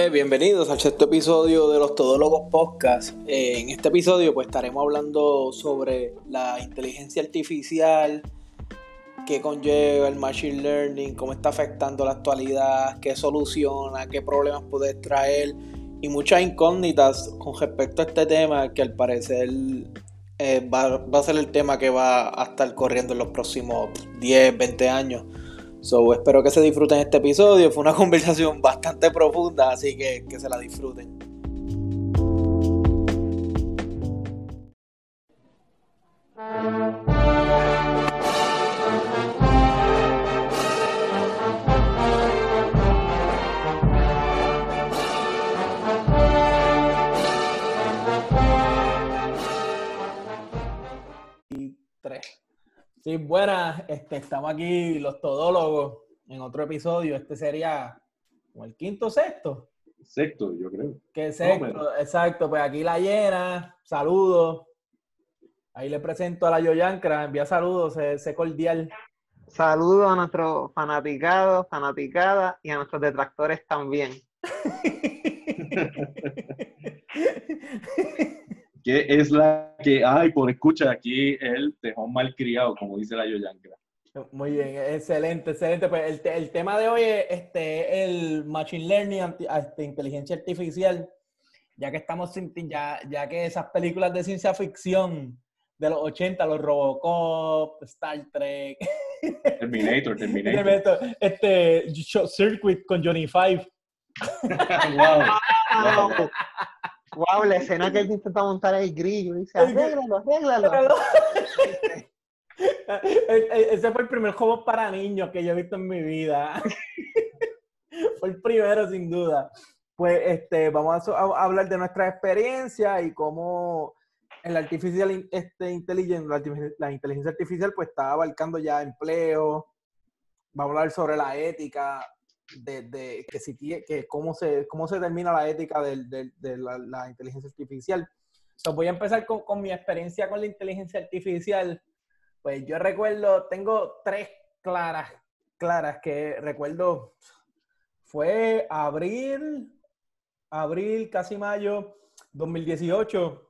Bienvenidos al sexto episodio de los Todólogos Podcast. En este episodio pues estaremos hablando sobre la inteligencia artificial, qué conlleva el machine learning, cómo está afectando la actualidad, qué soluciona, qué problemas puede traer y muchas incógnitas con respecto a este tema que al parecer va a ser el tema que va a estar corriendo en los próximos 10, 20 años. Espero que se disfruten este episodio. Fue una conversación bastante profunda, así que se la disfruten. Sí, buenas, estamos aquí los todólogos en otro episodio. Este sería como el quinto o sexto. Sexto, yo creo. ¿Qué sexto? Exacto, pues aquí la llena, saludos. Ahí le presento a la Yoyancra, envía saludos, ese cordial. Saludos a nuestros fanaticados, fanaticadas y a nuestros detractores también. ¿Qué es la que hay por escucha aquí el tejón malcriado, como dice la Yoyancra? Muy bien, excelente. Pues el tema de hoy es el machine learning, inteligencia artificial, ya que estamos ya que esas películas de ciencia ficción de los 80, los Robocop, Star Trek, Terminator. Short Circuit con Johnny Five. Wow, la escena que él intenta montar el grillo y dice, arréglalo. Ese fue el primer juego para niños que yo he visto en mi vida. Fue el primero, sin duda. Pues vamos a hablar de nuestra experiencia y cómo en la la inteligencia artificial pues está abarcando ya empleo. Vamos a hablar sobre la ética cómo se termina la ética de la inteligencia artificial. Entonces voy a empezar con mi experiencia con la inteligencia artificial. Pues yo recuerdo, tengo tres claras que recuerdo. Fue abril, casi mayo 2018.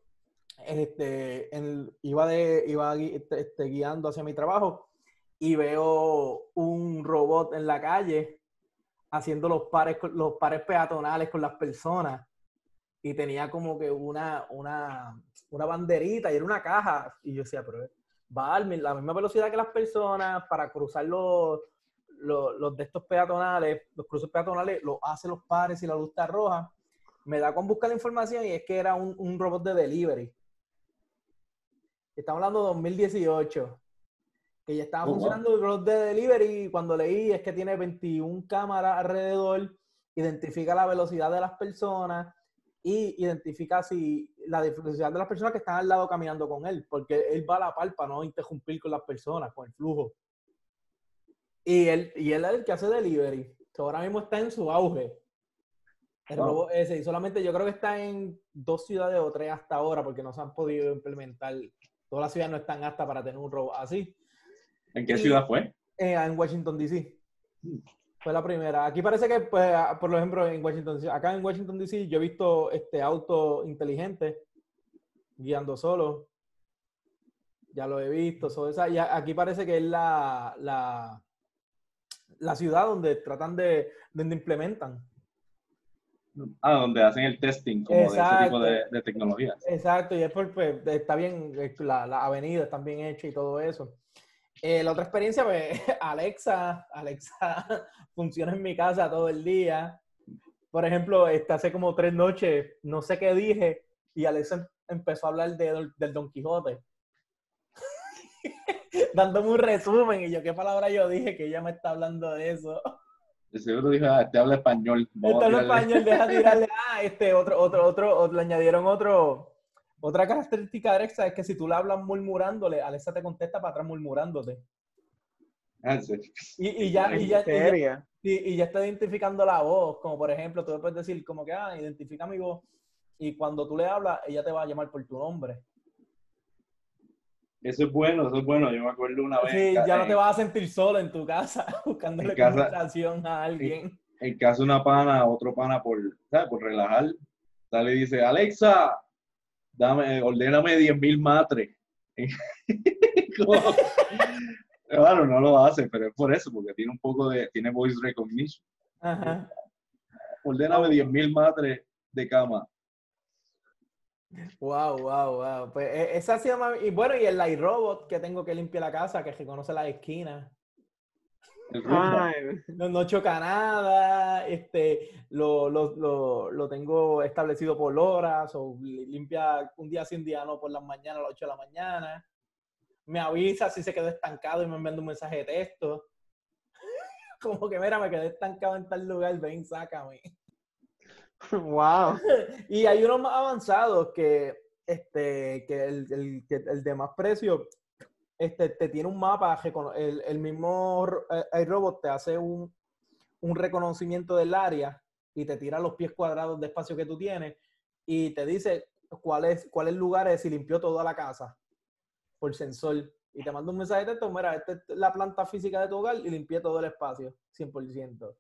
Iba guiando hacia mi trabajo y veo un robot en la calle haciendo los pares peatonales con las personas y tenía como que una banderita y era una caja y yo decía, pero va a la misma velocidad que las personas para cruzar los de estos peatonales, los cruces peatonales, lo hace los pares y la luz está roja. Me da con buscar la información y es que era un robot de delivery. Estamos hablando de 2018. Que ya estaba funcionando el robot de delivery y cuando leí es que tiene 21 cámaras alrededor, identifica la velocidad de las personas y identifica la velocidad de las personas que están al lado caminando con él, porque él va a la par para no interrumpir con las personas, con el flujo. Y él es el que hace delivery. Ahora mismo está en su auge. El robot ese, y solamente yo creo que está en 2 ciudades o 3 hasta ahora, porque no se han podido implementar. Todas las ciudades no están aptas para tener un robot así. ¿En qué ciudad fue? En Washington, D.C. Fue la primera. Aquí parece que, pues, por ejemplo, en Washington D.C., acá en Washington, D.C., yo he visto autos inteligentes guiando solo. Ya lo he visto. Y aquí parece que es la ciudad donde tratan donde implementan. Donde hacen el testing como de ese tipo de tecnologías. Exacto, y después pues, está bien, la avenida está bien hecha y todo eso. La otra experiencia, pues, Alexa funciona en mi casa todo el día. Por ejemplo, hace como 3 noches, no sé qué dije, y Alexa empezó a hablar del Don Quijote. Dándome un resumen, y yo, ¿qué palabra yo dije? Que ella me está hablando de eso. De seguro dijo, te habla español. Te habla español, deja tirarle. Le añadieron otra característica de Alexa, es que si tú le hablas murmurándole, Alexa te contesta para atrás murmurándote. Sí. Y ya está identificando la voz, como por ejemplo, tú le puedes decir como que, identifica mi voz, y cuando tú le hablas, ella te va a llamar por tu nombre. Eso es bueno. Yo me acuerdo una vez. Sí, ya no te vas a sentir solo en tu casa buscándole conversación a alguien. en caso de una pana, otro pana ¿sabes? Por relajar, sale y dice, Alexa, ordéname 10.000 matres. Como- Claro, no lo hace, pero es por eso, porque tiene voice recognition. Ajá. Ordéname 10.000 matres de cama. Wow. Pues esa ha sido y bueno, y el iRobot que tengo que limpiar la casa, que reconoce las esquinas. El Roomba. Ay, No choca nada, lo tengo establecido por horas, o limpia un día sí, un día no, por las mañanas, a las 8 de la mañana. Me avisa si se quedó estancado y me envía un mensaje de texto. Como que, mira, me quedé estancado en tal lugar, ven, sácame. wow. Y hay unos más avanzados que el de más precio, te tiene un mapa, el mismo iRobot te hace un reconocimiento del área y te tira los pies cuadrados de espacio que tú tienes y te dice cuáles lugares y limpió toda la casa por sensor. Y te manda un mensaje de texto, mira, esta es la planta física de tu hogar y limpié todo el espacio, 100%.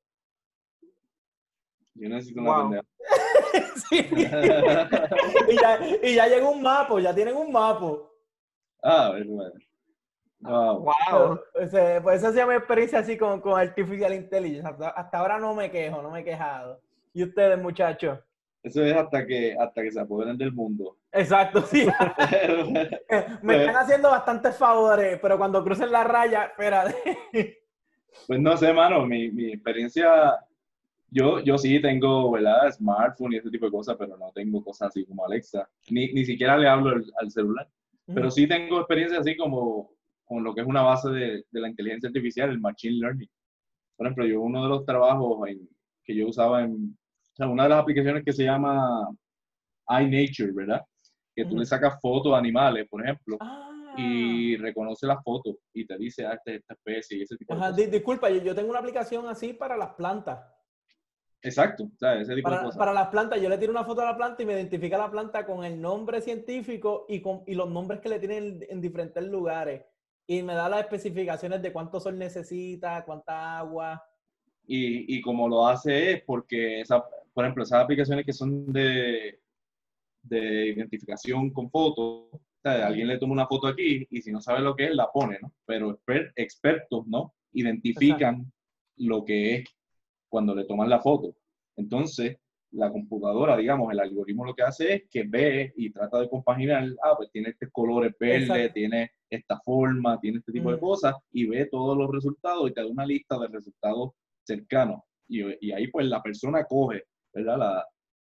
Yo necesito una Wow. pendeja. Sí. y ya llegó un mapa, ya tienen un mapa. Bueno. Wow. Wow. Pues esa ha sido mi experiencia así con Artificial Intelligence. Hasta ahora no me quejo, no me he quejado. ¿Y ustedes, muchachos? Eso es hasta que se apoderen del mundo. Exacto, sí. Me están haciendo bastantes favores, pero cuando crucen la raya, espérate. Pues no sé, mano, mi experiencia, yo sí tengo, ¿verdad? Smartphone y ese tipo de cosas, pero no tengo cosas así como Alexa. Ni siquiera le hablo al celular. Pero sí tengo experiencia así como con lo que es una base de la inteligencia artificial, el machine learning. Por ejemplo, uno de los trabajos que yo usaba o sea, una de las aplicaciones que se llama iNature, ¿verdad? Que tú le sacas fotos a animales, por ejemplo, y reconoce las fotos y te dice, esta especie y ese tipo de Ajá, cosas. disculpa, yo tengo una aplicación así para las plantas. Exacto, o sea, ese tipo de cosas. Para las plantas, yo le tiro una foto a la planta y me identifica la planta con el nombre científico y los nombres que le tienen en diferentes lugares. Y me da las especificaciones de cuánto sol necesita, cuánta agua. Y como lo hace es porque, por ejemplo, esas aplicaciones que son de identificación con fotos, o sea, alguien le toma una foto aquí y si no sabe lo que es, la pone, ¿no? Pero expertos, ¿no? Identifican lo que es cuando le toman la foto. Entonces, la computadora, digamos, el algoritmo lo que hace es que ve y trata de compaginar, pues tiene estos colores verdes, tiene esta forma, tiene este tipo de cosas, y ve todos los resultados y te da una lista de resultados cercanos. Y ahí pues la persona coge, ¿verdad?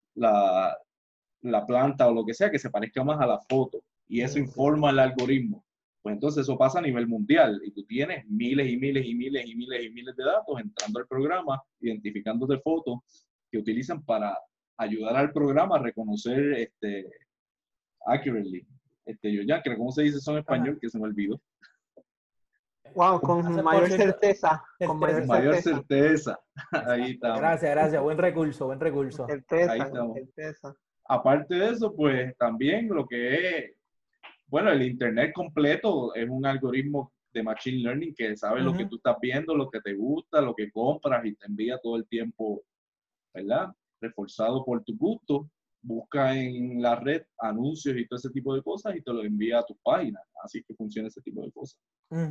La planta o lo que sea que se parezca más a la foto, y eso informa al algoritmo. Pues entonces eso pasa a nivel mundial y tú tienes miles y miles y miles y miles y miles de datos entrando al programa, identificándose fotos que utilizan para ayudar al programa a reconocer accurately. ¿Cómo se dice eso en español? Que se me olvidó. Wow, con mayor certeza. Con mayor Mayor certeza. certeza. Ahí está. Gracias. Buen recurso. Certeza, Ahí estamos. certeza. Aparte de eso, pues también lo que es, bueno, el Internet completo es un algoritmo de Machine Learning que sabe lo que tú estás viendo, lo que te gusta, lo que compras y te envía todo el tiempo, ¿verdad? Reforzado por tu gusto. Busca en la red anuncios y todo ese tipo de cosas y te lo envía a tu página. Así que funciona ese tipo de cosas.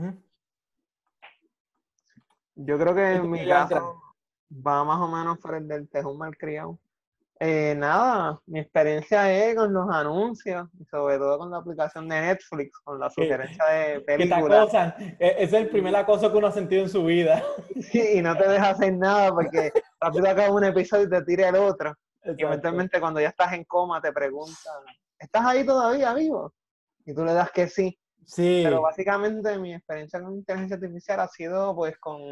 Yo creo que en mi caso va más o menos por el del tejón malcriado. Nada, mi experiencia es con los anuncios, y sobre todo con la aplicación de Netflix, con la sugerencia de Que te películas. acosan. Ese es el primer acoso que uno ha sentido en su vida. Sí, y no te deja hacer nada porque rápido acaba un episodio y te tira el otro. Y eventualmente cuando ya estás en coma te preguntan, ¿estás ahí todavía vivo? Y tú le das que sí. Sí. Pero básicamente mi experiencia con inteligencia artificial ha sido pues con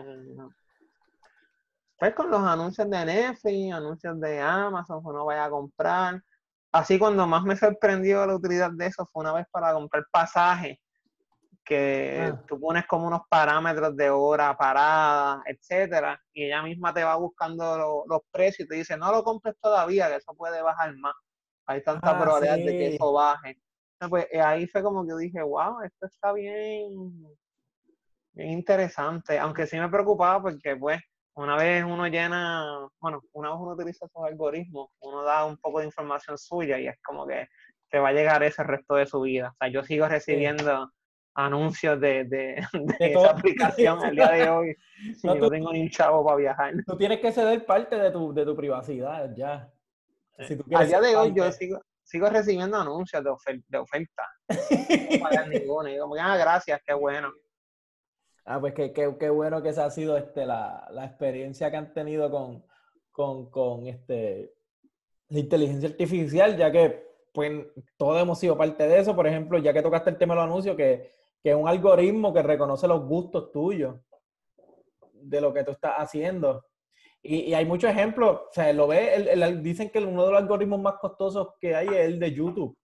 los anuncios de Netflix, anuncios de Amazon que uno vaya a comprar. Así cuando más me sorprendió la utilidad de eso fue una vez para comprar pasajes, que tú pones como unos parámetros de hora, parada, etcétera, y ella misma te va buscando los precios y te dice, no lo compres todavía, que eso puede bajar más. Hay tanta probabilidad de que eso baje. Pues ahí fue como que yo dije, wow, esto está bien interesante, aunque sí me preocupaba porque pues una vez uno utiliza esos algoritmos, uno da un poco de información suya y es como que te va a llegar ese el resto de su vida. O sea, yo sigo recibiendo anuncios de De esa todo. aplicación al día de hoy y No, no tengo ni un chavo para viajar. tú tienes que ceder parte de tu privacidad, ya. Si tú Al quieres día ser de hoy yo parte. sigo recibiendo anuncios de oferta. No puedo pagar ninguna. Y digo, gracias, qué bueno. Pues qué bueno que esa ha sido la experiencia que han tenido con la inteligencia artificial, ya que pues todos hemos sido parte de eso. Por ejemplo, ya que tocaste el tema de los anuncios, que es un algoritmo que reconoce los gustos tuyos de lo que tú estás haciendo. Y hay muchos ejemplos, o sea, dicen que uno de los algoritmos más costosos que hay es el de YouTube.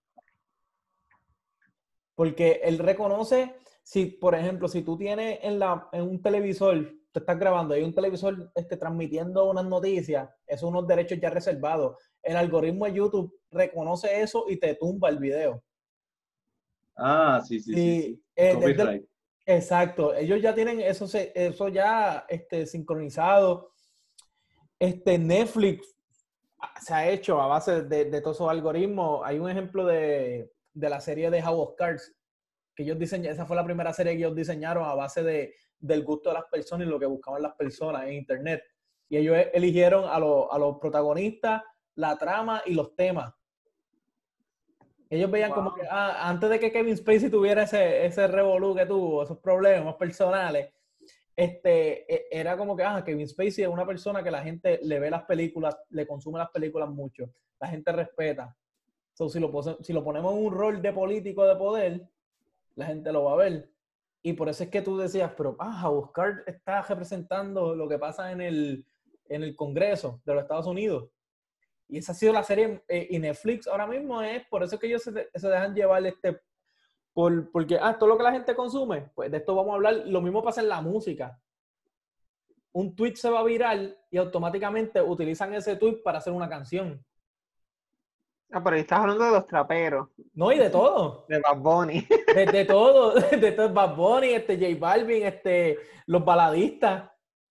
Porque él reconoce, si, por ejemplo, si tú tienes en un televisor, tú estás grabando, hay un televisor transmitiendo unas noticias, esos son unos derechos ya reservados. El algoritmo de YouTube reconoce eso y te tumba el video. Ah, sí. Copyright. Exacto, ellos ya tienen eso ya sincronizado. Netflix se ha hecho a base de todos esos algoritmos. Hay un ejemplo de la serie de House of Cards, que ellos diseñaron, esa fue la primera serie que ellos diseñaron a base del gusto de las personas y lo que buscaban las personas en internet. Y ellos eligieron a los protagonistas, la trama y los temas. Ellos veían como que antes de que Kevin Spacey tuviera ese revolú que tuvo, esos problemas personales, era como que Kevin Spacey es una persona que la gente le ve las películas, le consume las películas mucho, la gente respeta. So, si lo ponemos en un rol de político de poder, la gente lo va a ver. Y por eso es que tú decías, pero Oscar está representando lo que pasa en el Congreso de los Estados Unidos. Y esa ha sido la serie, y Netflix ahora mismo es, por eso es que ellos se dejan llevar porque todo lo que la gente consume, pues de esto vamos a hablar. Lo mismo pasa en la música. Un tweet se va viral y automáticamente utilizan ese tweet para hacer una canción. Pero ahí estás hablando de los traperos. No, y de todo. De Bad Bunny. De todo. De todo. Bad Bunny, J Balvin, los baladistas.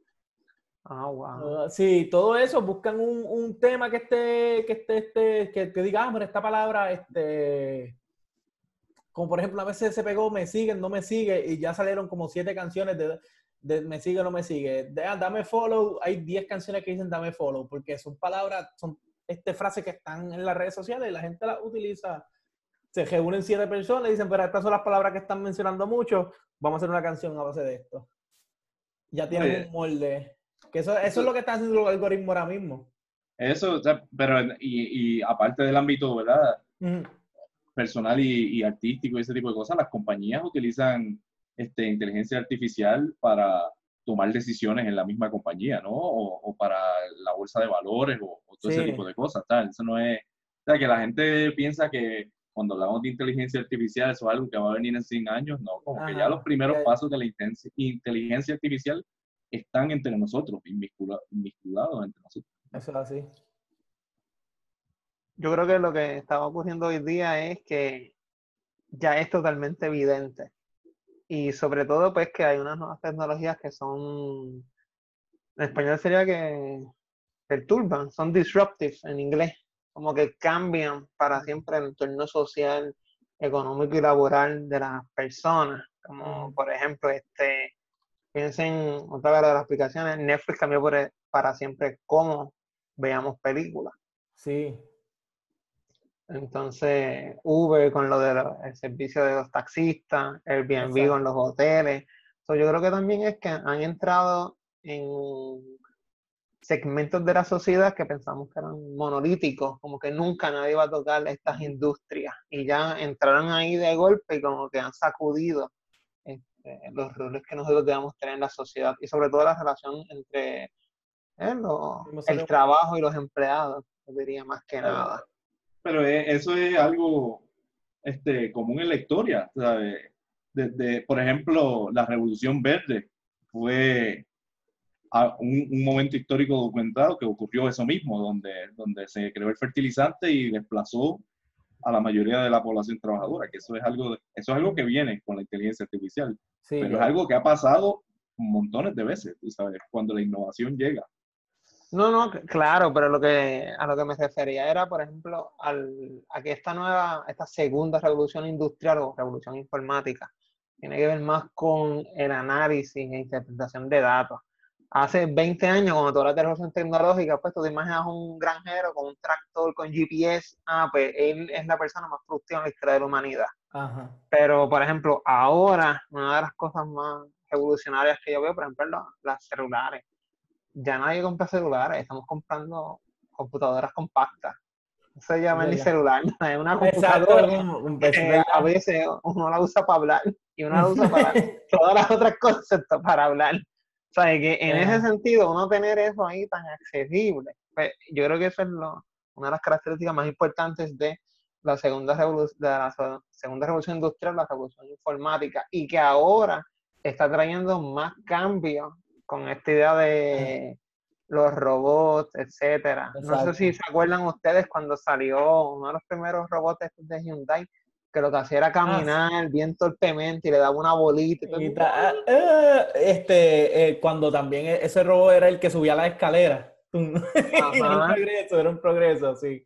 Wow. Sí, todo eso. Buscan un tema que diga, pero esta palabra, como por ejemplo, a veces se pegó Me Siguen, No Me Sigue, y ya salieron como 7 canciones de Me Sigue, No Me Sigue. Dame follow, hay 10 canciones que dicen Dame follow, porque son palabras, son frases que están en las redes sociales y la gente las utiliza. Se reúnen 7 personas y dicen, pero estas son las palabras que están mencionando mucho, vamos a hacer una canción a base de esto. Ya tienen un molde. Que eso es lo que está haciendo el algoritmo ahora mismo. Eso, o sea, pero y aparte del ámbito, ¿verdad? Personal y artístico y ese tipo de cosas, las compañías utilizan inteligencia artificial para tomar decisiones en la misma compañía, ¿no? O para la bolsa de valores o todo ese tipo de cosas, tal. Eso no es, o sea, que la gente piensa que cuando hablamos de inteligencia artificial eso es algo que va a venir en 100 años, no, como que ya los primeros pasos de la inteligencia artificial están entre nosotros, inmisculados entre nosotros. Eso es así. Yo creo que lo que está ocurriendo hoy día es que ya es totalmente evidente. Y sobre todo, pues, que hay unas nuevas tecnologías que son, en español sería que perturban, son disruptive en inglés, como que cambian para siempre el entorno social, económico y laboral de las personas. Como, por ejemplo, piensen otra vez de las aplicaciones, Netflix cambió para siempre cómo veamos películas. Sí. Entonces, Uber con lo del servicio de los taxistas, Airbnb con los hoteles. Yo creo que también es que han entrado en segmentos de la sociedad que pensamos que eran monolíticos, como que nunca nadie iba a tocar estas industrias. Y ya entraron ahí de golpe y como que han sacudido los roles que nosotros debemos tener en la sociedad y sobre todo la relación entre el trabajo y los empleados, yo diría más que nada. Pero eso es algo común en la historia, ¿sabes? Desde, por ejemplo, la Revolución Verde fue un momento histórico documentado que ocurrió eso mismo, donde se creó el fertilizante y desplazó a la mayoría de la población trabajadora, que eso es algo que viene con la inteligencia artificial, pero es algo que ha pasado montones de veces, tú sabes, cuando la innovación llega. No, claro, pero a lo que me refería era, por ejemplo, a que esta segunda revolución industrial o revolución informática tiene que ver más con el análisis e interpretación de datos. Hace 20 años, cuando toda la revolución tecnológica, pues tú te imaginas un granjero con un tractor, con GPS, pues él es la persona más productiva en la historia de la humanidad. Ajá. Pero, por ejemplo, ahora, una de las cosas más revolucionarias que yo veo, por ejemplo, las celulares. Ya nadie compra celulares, estamos comprando computadoras compactas. No se llama ni celular, es una Exacto, computadora es que a verdad. veces uno la usa para hablar y uno la usa para todas las otras cosas para hablar. O sea, que en ese sentido, uno tener eso ahí tan accesible, pues, yo creo que eso es una de las características más importantes de la segunda revolución industrial, la revolución informática, y que ahora está trayendo más cambios con esta idea de los robots, etcétera. No sé si Exacto. se acuerdan ustedes cuando salió uno de los primeros robots estos de Hyundai, que lo que hacía era caminar bien torpemente y le daba una bolita y todo el mundo, Cuando también ese robot era el que subía la escalera. ajá. Era un progreso, sí.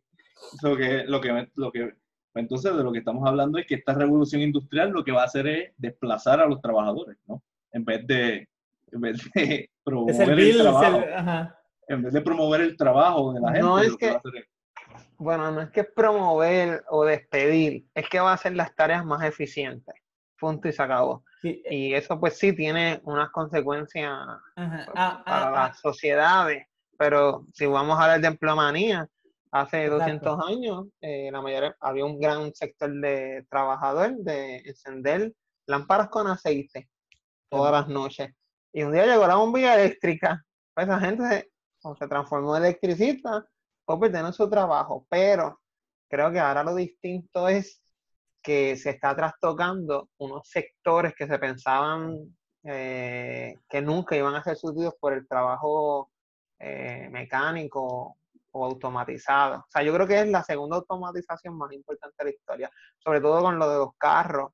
Entonces, de lo que estamos hablando es que esta revolución industrial lo que va a hacer es desplazar a los trabajadores, ¿no? En vez de De promover el servir, trabajo, ajá. en vez de promover el trabajo de la No gente, es lo que va a que, hacer es... bueno, no es que promover o despedir, es que va a hacer las tareas más eficientes. Punto y se acabó. Sí, Y eso pues sí tiene unas consecuencias ajá. para las sociedades, pero si vamos a hablar de empleomanía, hace Exacto. 200 años había un gran sector de trabajadores de encender lámparas con aceite todas las noches. Y un día llegó la bombilla eléctrica, pues esa gente se transformó en electricista, fue perdiendo su trabajo, pero creo que ahora lo distinto es que se está trastocando unos sectores que se pensaban que nunca iban a ser sustituidos por el trabajo mecánico o automatizado. O sea, yo creo que es la segunda automatización más importante de la historia, sobre todo con lo de los carros.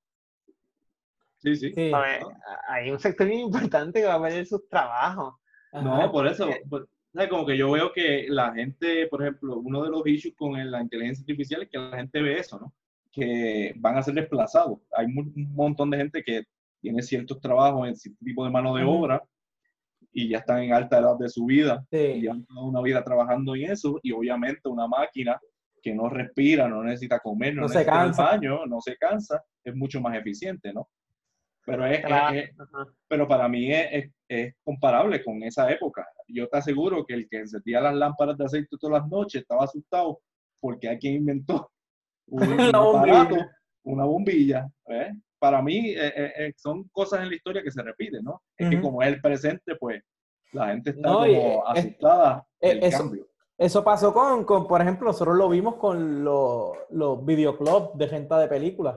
Sí, sí. Sí. ¿Sabes? ¿No? Hay un sector bien importante que va a perder sus trabajos. No, Ajá. por eso, ¿sabes? Como que yo veo que la gente, por ejemplo, uno de los issues con la inteligencia artificial es que la gente ve eso, ¿no? Que van a ser desplazados. Hay un montón de gente que tiene ciertos trabajos en cierto tipo de mano de Ujú. obra y ya están en alta edad de su vida y Sí. llevan toda una vida trabajando en eso y obviamente una máquina que no respira, no necesita comer, no No se necesita ir al cansa. baño, no se cansa, es mucho más eficiente, ¿no? Pero, Claro. Ajá. pero para mí es comparable con esa época. Yo te aseguro que el que encendía las lámparas de aceite todas las noches estaba asustado porque hay quien inventó La un bombilla. aparato, una bombilla. ¿Eh? Para mí son cosas en la historia que se repiten, ¿no? Es que Ujú. como es el presente, pues la gente está No, y como asustada del eso, cambio. eso pasó por ejemplo, nosotros lo vimos con los videoclubs de renta de películas.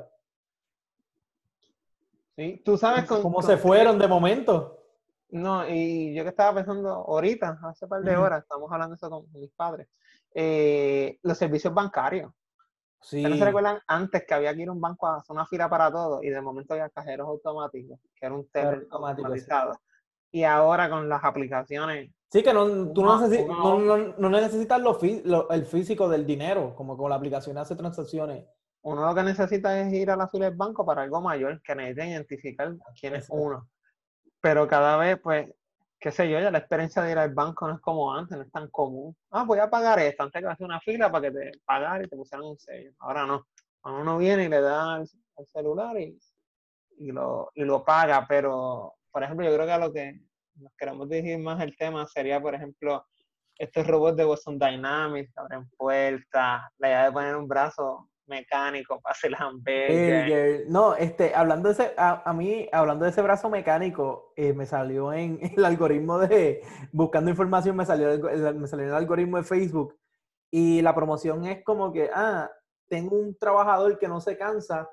Sí, tú sabes ¿Cómo se fueron de momento? no, y yo que estaba pensando ahorita, hace un par de Ujú. horas, estamos hablando de eso con mis padres, los servicios bancarios. ¿Ustedes no se Sí, recuerdan antes que había que ir a un banco a hacer una fila para todo y de momento había cajeros automáticos, que era un claro, teller automático, sí. automatizado? Y ahora con las aplicaciones, Sí, que no, tú no, uno, no necesitas el físico del dinero, como con la aplicación hace transacciones. uno lo que necesita es ir a la fila del banco para algo mayor, que necesita identificar quién es Exacto. uno. Pero cada vez, pues, qué sé yo, ya la experiencia de ir al banco no es como antes, no es tan común. Ah, voy a pagar esto, antes que hacer una fila para que te pagar y te pusieran un sello. Ahora no. Cuando uno viene y le da al celular y lo paga, pero, por ejemplo, yo creo que a lo que nos queremos dirigir más el tema sería, por ejemplo, estos robots de Boston Dynamics que abren puertas, la idea de poner un brazo mecánico para hacer hamburger. No, hablando de a mí, hablando de ese brazo mecánico, me salió en el algoritmo buscando información, me salió en el algoritmo de Facebook y la promoción es como que, tengo un trabajador que no se cansa,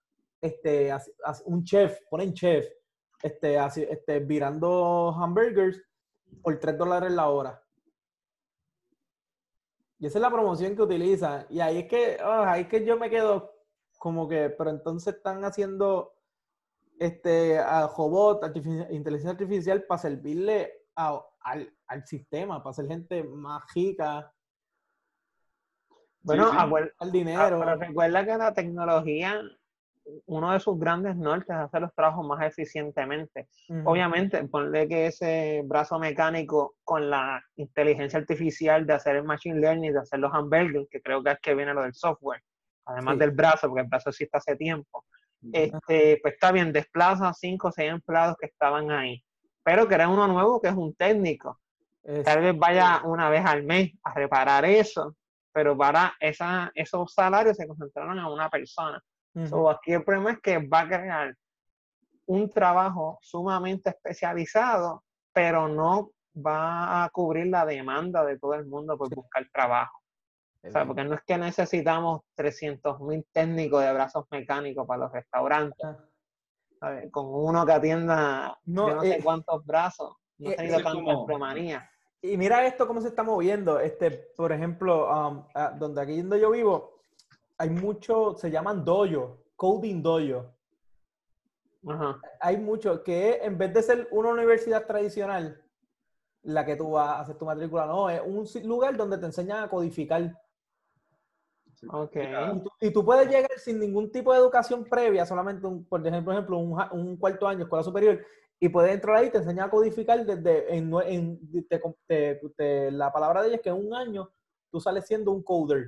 un chef, ponen chef, virando hamburgers por $3 la hora. Y esa es la promoción que utilizan. Y ahí es que yo me quedo como que, pero entonces están haciendo a robot, inteligencia artificial para servirle al sistema, para hacer gente más rica, Bueno, Sí. al dinero. pero recuerda que la tecnología, uno de sus grandes nortes es hacer los trabajos más eficientemente. Obviamente, ponle que ese brazo mecánico con la inteligencia artificial de hacer el machine learning, de hacer los hamburgers, que creo que es que viene lo del software, además Sí. del brazo, porque el brazo existe hace tiempo. Pues está bien, desplaza 5 o 6 empleados que estaban ahí, pero crea uno nuevo que es un técnico. Tal vez vaya una vez al mes a reparar eso, pero para esos salarios se concentraron en una persona. So, aquí el problema es que va a crear un trabajo sumamente especializado, pero no va a cubrir la demanda de todo el mundo por buscar trabajo. O sea, porque no es que necesitamos 300,000 técnicos de brazos mecánicos para los restaurantes. ¿Sabes? Con uno que atienda No, yo no sé cuántos brazos, no se necesita es tanta como- empleomanía. y mira esto cómo se está moviendo. Por ejemplo, donde aquí donde yo vivo, hay mucho, se llaman dojo, coding dojo. Ajá. Hay mucho que en vez de ser una universidad tradicional, la que tú vas a hacer tu matrícula, no, es un lugar donde te enseñan a codificar. Ok. Y tú puedes llegar sin ningún tipo de educación previa, solamente, por ejemplo, un cuarto año, escuela superior, y puedes entrar ahí y te enseñan a codificar la palabra de ella es que en un año tú sales siendo un coder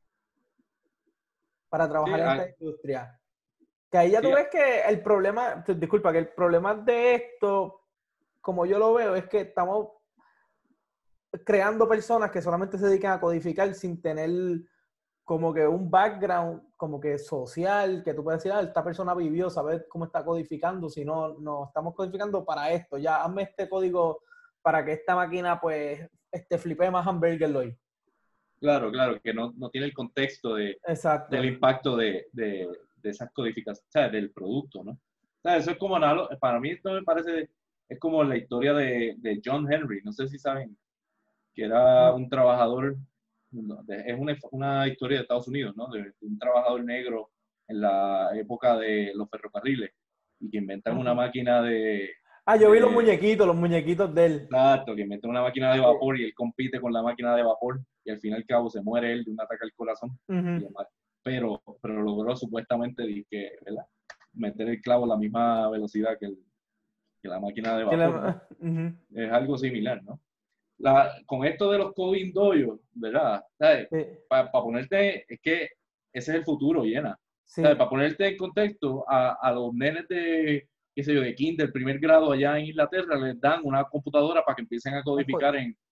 para trabajar en esta industria. Que ahí ya tú ves que el problema, disculpa, que el problema de esto, como yo lo veo, es que estamos creando personas que solamente se dedican a codificar sin tener como que un background como que social, que tú puedes decir, esta persona vivió, saber cómo está codificando, si no, no estamos codificando para esto, ya hazme este código para que esta máquina pues flipee más hamburger hoy. Claro, que no tiene el contexto del impacto de esas codificaciones, o sea, del producto, ¿no? O sea, eso es como, para mí esto me parece, es como la historia de John Henry, no sé si saben, que era un trabajador, es una historia de Estados Unidos, ¿no? De un trabajador negro en la época de los ferrocarriles y que inventan una máquina yo vi los muñequitos de él. Exacto, que inventa una máquina de vapor y él compite con la máquina de vapor y al fin y al cabo se muere él de un ataque al corazón. Pero logró supuestamente ¿verdad? Meter el clavo a la misma velocidad que la máquina de vapor, ¿no? Es algo similar, ¿no? Con esto de los coding dojo, ¿verdad? Para ponerte, es que ese es el futuro, Llena. Para ponerte en contexto, a los nenes de, qué sé yo, de kinder, primer grado allá en Inglaterra, les dan una computadora para que empiecen a codificar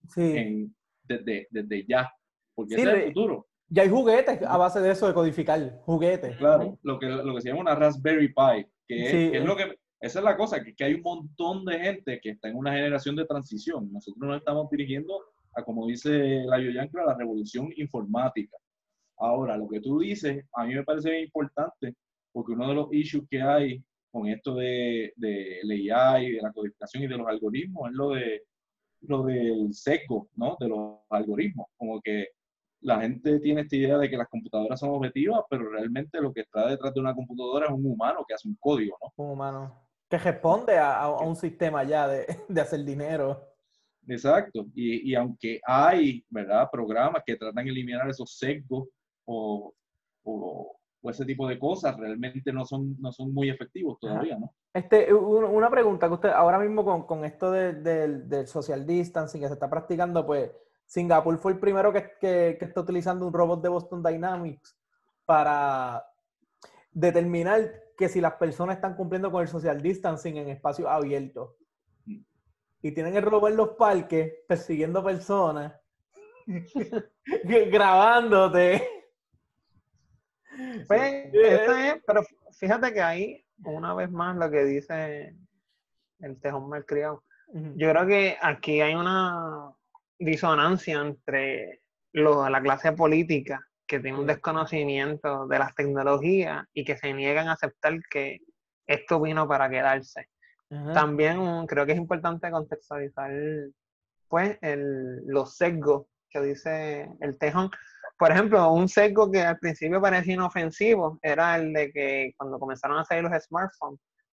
desde ya, porque ese es el futuro. Ya hay juguetes a base de eso, de codificar, juguetes. Claro, lo que se llama una Raspberry Pi, que es lo que, esa es la cosa, que hay un montón de gente que está en una generación de transición. Nosotros nos estamos dirigiendo a, como dice Layo Yancla, a la revolución informática. Ahora, lo que tú dices, a mí me parece importante, porque uno de los issues que hay con esto de la AI, de la codificación y de los algoritmos, es lo del sesgo, ¿no? De los algoritmos. Como que la gente tiene esta idea de que las computadoras son objetivas, pero realmente lo que está detrás de una computadora es un humano que hace un código, ¿no? Un humano que responde a un sistema ya de hacer dinero. Exacto. Y aunque hay, ¿verdad?, programas que tratan de eliminar esos sesgos o ese tipo de cosas, realmente no son muy efectivos todavía, ¿no? Una pregunta que usted, ahora mismo con esto del social distancing que se está practicando, pues Singapur fue el primero que está utilizando un robot de Boston Dynamics para determinar que si las personas están cumpliendo con el social distancing en espacios abiertos. Y tienen el robot en los parques persiguiendo personas, grabándote. Pues, pero fíjate que ahí, una vez más, lo que dice el tejón malcriado, yo creo que aquí hay una disonancia entre la clase política que tiene un desconocimiento de las tecnologías y que se niegan a aceptar que esto vino para quedarse. También creo que es importante contextualizar pues los sesgos que dice el tejón. Por ejemplo, un sesgo que al principio parecía inofensivo era el de que cuando comenzaron a salir los smartphones,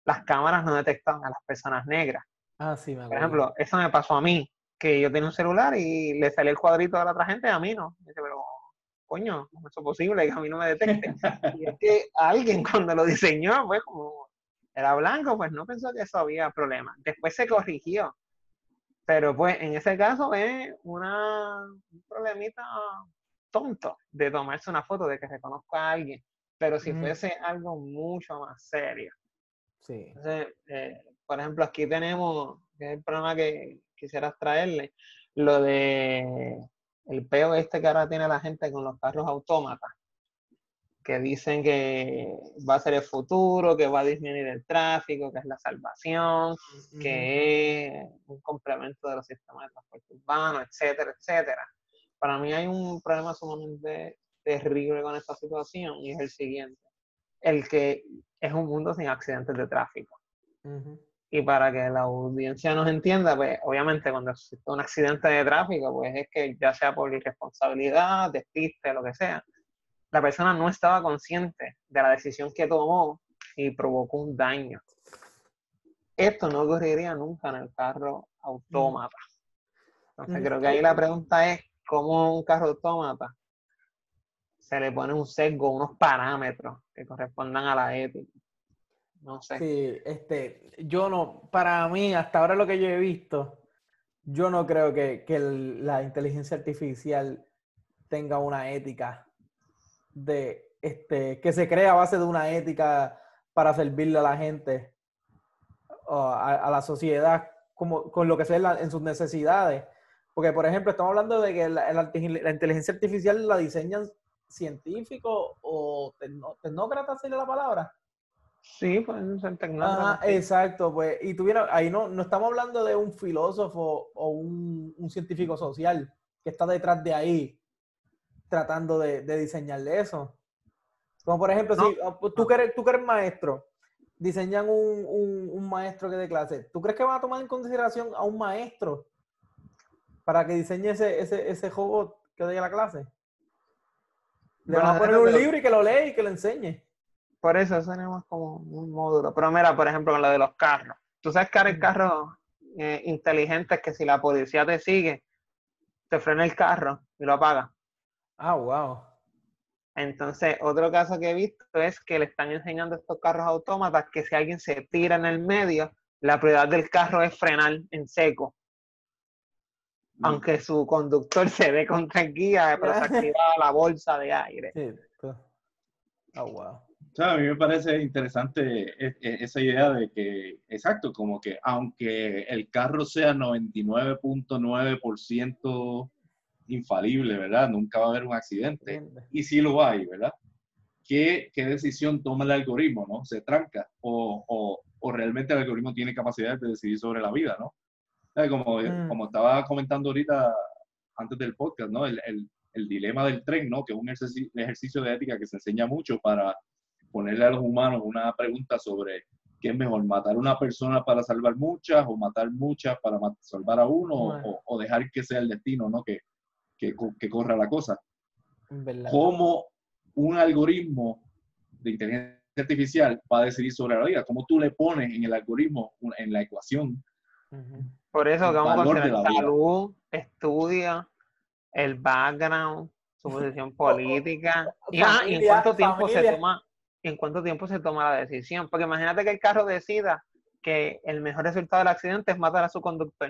las cámaras no detectaban a las personas negras. Ah, sí, me Por acuerdo. ejemplo, eso me pasó a mí, que yo tenía un celular y le salía el cuadrito a la otra gente y a mí no. Y dice, pero, coño, ¿cómo es eso posible que a mí no me detecte? Y es que alguien cuando lo diseñó, pues como era blanco, pues no pensó que eso había problema. Después se corrigió. Pero pues en ese caso es un problemita tonto de tomarse una foto, de que reconozca a alguien. Pero si fuese algo mucho más serio. Sí. Entonces, por ejemplo, aquí tenemos, que es el problema que quisieras traerle, lo de el peo este que ahora tiene la gente con los carros autómatas, que dicen que va a ser el futuro, que va a disminuir el tráfico, que es la salvación, que es un complemento de los sistemas de transporte urbano, etcétera, etcétera. Para mí hay un problema sumamente terrible con esta situación y es el siguiente, el que es un mundo sin accidentes de tráfico. Y para que la audiencia nos entienda, pues obviamente cuando existe un accidente de tráfico, pues es que ya sea por irresponsabilidad, despiste, lo que sea, la persona no estaba consciente de la decisión que tomó y provocó un daño. Esto no ocurriría nunca en el carro autómata. Entonces creo que ahí la pregunta es, ¿cómo un carro autómata se le pone un sesgo, unos parámetros que correspondan a la ética? No sé. Sí, yo no, para mí, hasta ahora lo que yo he visto, yo no creo que la inteligencia artificial tenga una ética que se crea a base de una ética para servirle a la gente o a la sociedad como, con lo que sea en sus necesidades. Porque, por ejemplo, estamos hablando de que la inteligencia artificial la diseñan científicos o tecnócratas, ¿sería la palabra? Sí, pueden ser tecnócratas. Ajá, exacto, pues, y tuviera, ahí no estamos hablando de un filósofo o un científico social que está detrás de ahí tratando de diseñarle eso. Como por ejemplo, No, si tú que eres maestro, diseñan un maestro que dé clase, ¿tú crees que van a tomar en consideración a un maestro para que diseñe ese robot que dé la clase? Le bueno, van a poner un libro y que lo lea y que lo enseñe. por eso tenemos como un módulo. Pero mira, por ejemplo, con lo de los carros. Tú sabes que ahora hay carros inteligentes que si la policía te sigue, te frena el carro y lo apaga. Ah, wow. Entonces, otro caso que he visto es que le están enseñando a estos carros autómatas que si alguien se tira en el medio, la prioridad del carro es frenar en seco. Aunque su conductor se ve contra el guía, pero se activa la bolsa de aire. Sí, pues. Oh, wow. O sea, a mí me parece interesante esa idea de que, exacto, como que aunque el carro sea 99.9% infalible, ¿verdad? Nunca va a haber un accidente. Y sí lo hay, ¿verdad? ¿Qué decisión toma el algoritmo, ¿no? ¿Se tranca? ¿O realmente el algoritmo tiene capacidad de decidir sobre la vida, ¿no? O sea, como estaba comentando ahorita antes del podcast, ¿no? El dilema del tren, ¿no? Que es un ejercicio de ética que se enseña mucho para ponerle a los humanos una pregunta sobre qué es mejor, matar a una persona para salvar muchas o matar muchas para salvar a uno o dejar que sea el destino, ¿no? Que corra la cosa. ¿Verdad? ¿Cómo un algoritmo de inteligencia artificial va a decidir sobre la vida? ¿Cómo tú le pones en el algoritmo, en la ecuación, por eso el que vamos a valor de considerar la vida? salud, estudia, el background, su posición política. Y en cuánto tiempo se toma, en cuánto tiempo se toma la decisión. Porque imagínate que el carro decida que el mejor resultado del accidente es matar a su conductor.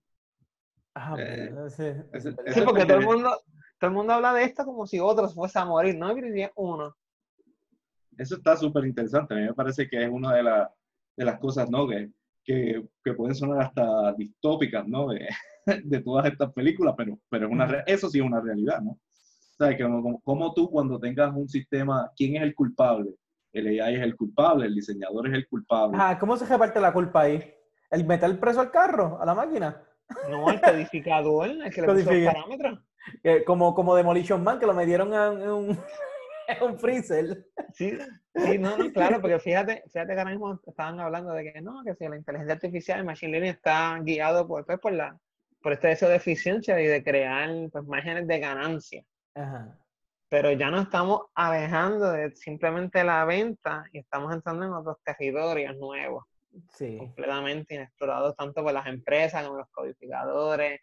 Sí, porque todo el mundo habla de esto como si otros fuesen a morir, no debería uno. Eso está súper interesante. A mí me parece que es una de las cosas, ¿no? Que pueden sonar hasta distópicas, ¿no? De todas estas películas, pero eso sí es una realidad, ¿no? O sea, que como tú cuando tengas un sistema, ¿quién es el culpable? El AI es el culpable, el diseñador es el culpable. Ajá, ¿cómo se reparte la culpa ahí? ¿El meter preso al carro, a la máquina? No, el codificador, el que le puso los parámetros. Como Demolition Man, que lo metieron en un freezer. Sí, no, claro, porque fíjate que ahora mismo estaban hablando de que no, que si la inteligencia artificial, el machine learning está guiado por este deseo de eficiencia y de crear pues, márgenes de ganancia. Ajá. pero ya nos estamos alejando de simplemente la venta y estamos entrando en otros territorios nuevos, Sí. completamente inexplorados tanto por las empresas como los codificadores,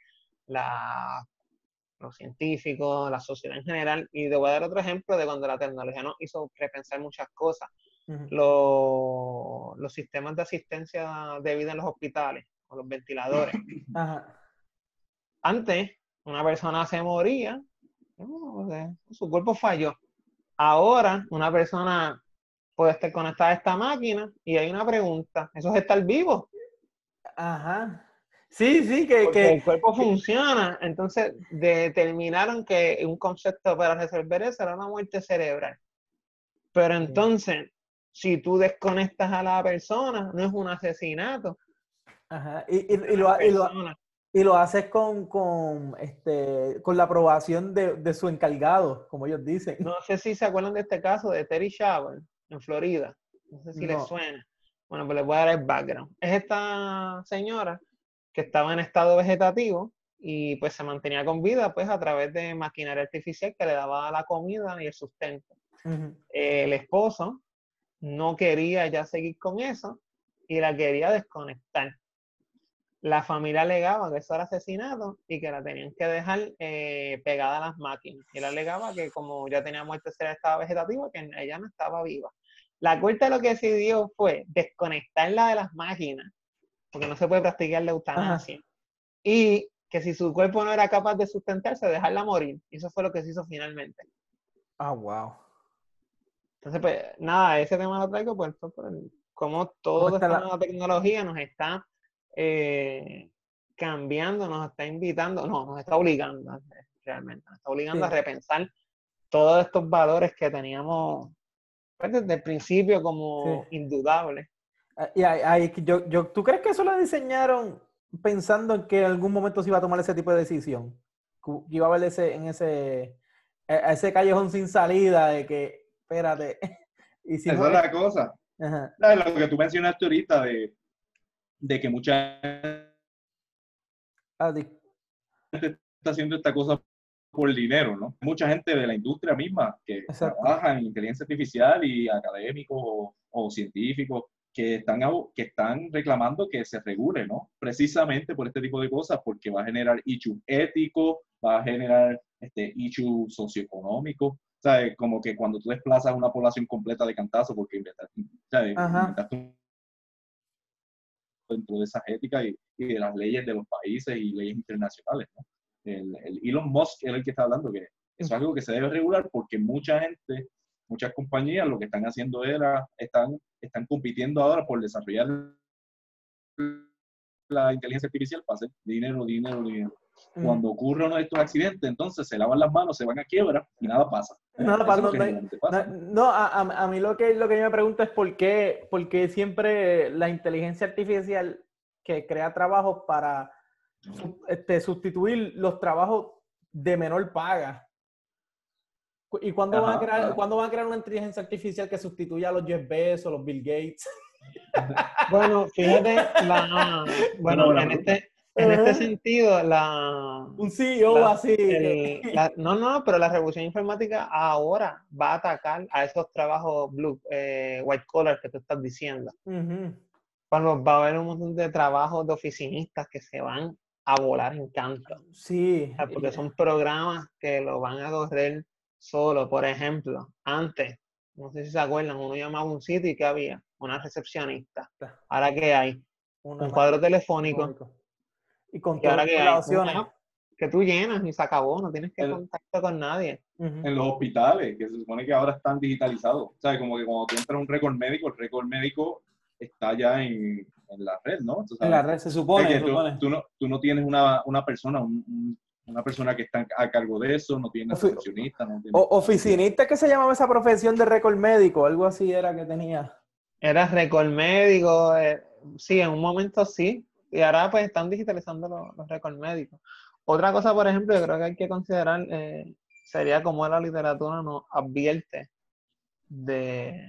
los científicos, la sociedad en general. Y te voy a dar otro ejemplo de cuando la tecnología nos hizo repensar muchas cosas. Los sistemas de asistencia de vida en los hospitales, o los ventiladores. Ajá. Antes, una persona se moría, su cuerpo falló. Ahora, una persona puede estar conectada a esta máquina y hay una pregunta, ¿eso es estar vivo? Ajá. Sí, Porque el cuerpo funciona. Entonces, determinaron que un concepto para resolver eso era una muerte cerebral. Pero entonces, si tú desconectas a la persona, no es un asesinato. Ajá. Y lo haces con la aprobación de su encargado, como ellos dicen. No sé si se acuerdan de este caso de Terry Shower en Florida. No sé si les suena. Bueno, pues les voy a dar el background. Es esta señora que estaba en estado vegetativo y pues se mantenía con vida pues a través de maquinaria artificial que le daba la comida y el sustento. El esposo no quería ya seguir con eso y la quería desconectar. La familia alegaba que eso era asesinato y que la tenían que dejar pegada a las máquinas. Y él alegaba que como ya tenía muerte cerebral, estaba vegetativa, que ella no estaba viva. La corte lo que decidió fue desconectarla de las máquinas, porque no se puede practicar la eutanasia. Ajá. Y que si su cuerpo no era capaz de sustentarse, dejarla morir. Y eso fue lo que se hizo finalmente. Ah, wow. Entonces, pues, nada, ese tema lo traigo por cómo toda esta nueva tecnología nos está cambiando, nos está invitando, no, nos está obligando, realmente, nos está obligando a repensar todos estos valores que teníamos pues, desde el principio como indudables. ¿Tú crees que eso lo diseñaron pensando en que en algún momento se iba a tomar ese tipo de decisión? Que iba a haber ese callejón sin salida de que, espérate. Esa es la cosa. Ajá. Lo que tú mencionaste ahorita de que mucha gente está haciendo esta cosa por dinero, ¿no? Mucha gente de la industria misma que trabaja en inteligencia artificial y académicos o científicos que están reclamando que se regule, ¿no? Precisamente por este tipo de cosas, porque va a generar issues éticos, va a generar issues socioeconómicos. ¿Sabes? Como que cuando tú desplazas una población completa de cantazo porque inventaste dentro de esas éticas y de las leyes de los países y leyes internacionales, ¿no? El Elon Musk era el que está hablando que eso es algo que se debe regular porque mucha gente, muchas compañías lo que están haciendo están compitiendo ahora por desarrollar la inteligencia artificial para hacer dinero. Cuando ocurre uno de estos accidentes, entonces se lavan las manos, se van a quiebra y nada pasa. A mí lo que yo me pregunto es por qué siempre la inteligencia artificial que crea trabajos para sustituir los trabajos de menor paga. ¿Y cuándo van a crear una inteligencia artificial que sustituya a los Jeff Bezos o los Bill Gates? Bueno, fíjate, en este sentido, un CEO así. Pero la revolución informática ahora va a atacar a esos trabajos white collar que tú estás diciendo. Cuando va a haber un montón de trabajos de oficinistas que se van a volar en canto. Sí. Porque son programas que lo van a correr solo. Por ejemplo, antes, no sé si se acuerdan, uno llamaba a un sitio y ¿qué había? Una recepcionista. Ahora ¿qué hay? Un cuadro telefónico. Y con todas las opciones que tú llenas y se acabó, no tienes que contactar con nadie. En los hospitales, que se supone que ahora están digitalizados. O sea, como que cuando tú entras a un récord médico, el récord médico está ya en la red, ¿no? ¿Sabes? En la red, se supone. Que tú no tienes una persona, una persona que está a cargo de eso, no tienes recepcionista. No tienes... Oficinista, ¿qué se llamaba esa profesión de récord médico? Algo así era que tenía. Era récord médico, sí, en un momento sí. Y ahora pues están digitalizando los récords médicos. Otra cosa, por ejemplo, yo creo que hay que considerar sería cómo la literatura nos advierte de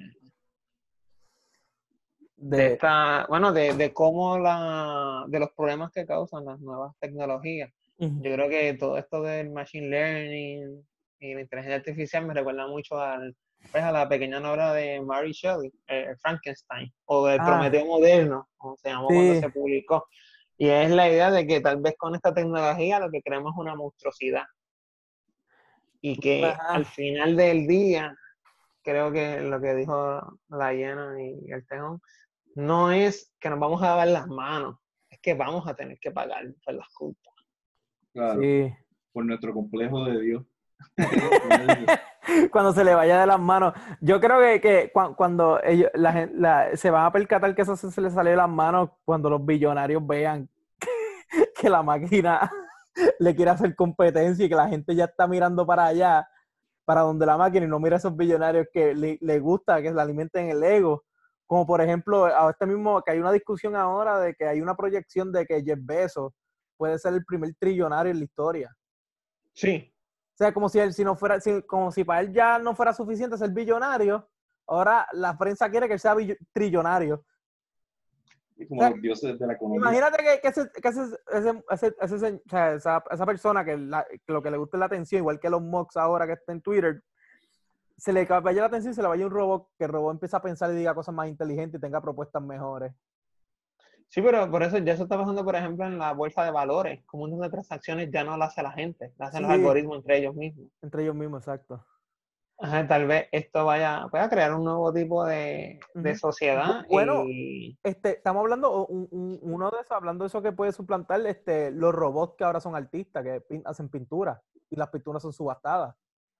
cómo de los problemas que causan las nuevas tecnologías. Yo creo que todo esto del machine learning, y la inteligencia artificial me recuerda mucho a la pequeña novela de Mary Shelley, Frankenstein, o el Prometeo moderno, como se llamó cuando Sí. se publicó. Y es la idea de que tal vez con esta tecnología lo que creemos es una monstruosidad. Y que Ajá. al final del día, creo que lo que dijo la hiena y el tejón, no es que nos vamos a dar las manos, es que vamos a tener que pagar por las culpas. Claro, Sí. por nuestro complejo de Dios. Cuando se le vaya de las manos. Yo creo que cuando ellos, se van a percatar que eso se les salió de las manos cuando los billonarios vean que la máquina le quiere hacer competencia y que la gente ya está mirando para allá, para donde la máquina, y no mira a esos billonarios que le gusta, que le alimenten el ego. Como por ejemplo, a este mismo, que hay una discusión ahora de que hay una proyección de que Jeff Bezos puede ser el primer trillonario en la historia. Sí. O sea, como si él, si no fuera, como si para él ya no fuera suficiente ser billonario, ahora la prensa quiere que él sea trillonario. Y como los dioses de la economía. Imagínate que esa persona que lo que le gusta es la atención, igual que los mocks ahora que está en Twitter, se le vaya la atención y se le vaya un robot, que el robot empieza a pensar y diga cosas más inteligentes y tenga propuestas mejores. Sí, pero por eso ya eso está pasando, por ejemplo, en la bolsa de valores. Como un montón de transacciones ya no las hace la gente, las hacen los algoritmos entre ellos mismos. Entre ellos mismos, exacto. Ajá, tal vez esto vaya a crear un nuevo tipo de sociedad. Bueno, estamos hablando, uno de esos, hablando de eso que puede suplantar los robots que ahora son artistas, que hacen pintura, y las pinturas son subastadas.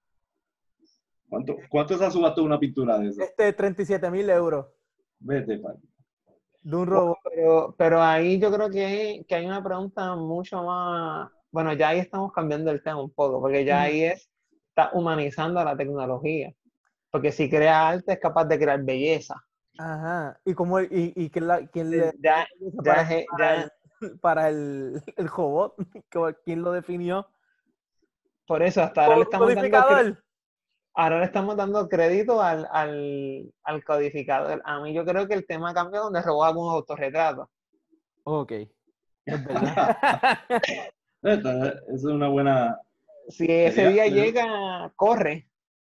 ¿Cuánto se ha subastado una pintura de eso? 37,000 euros. Vete, padre. De un robot. Pero ahí yo creo que hay una pregunta mucho más... Bueno, ya ahí estamos cambiando el tema un poco, porque ya ahí está humanizando la tecnología. Porque si crea arte es capaz de crear belleza. Ajá. ¿Y cómo quién le para el robot? ¿Quién lo definió? Por eso hasta ahora le estamos ¿Codificador? dando crédito al codificador. A mí yo creo que el tema cambia donde robó algunos autorretratos. Ok. Es verdad. Esa es una buena... Si ese día llega, corre.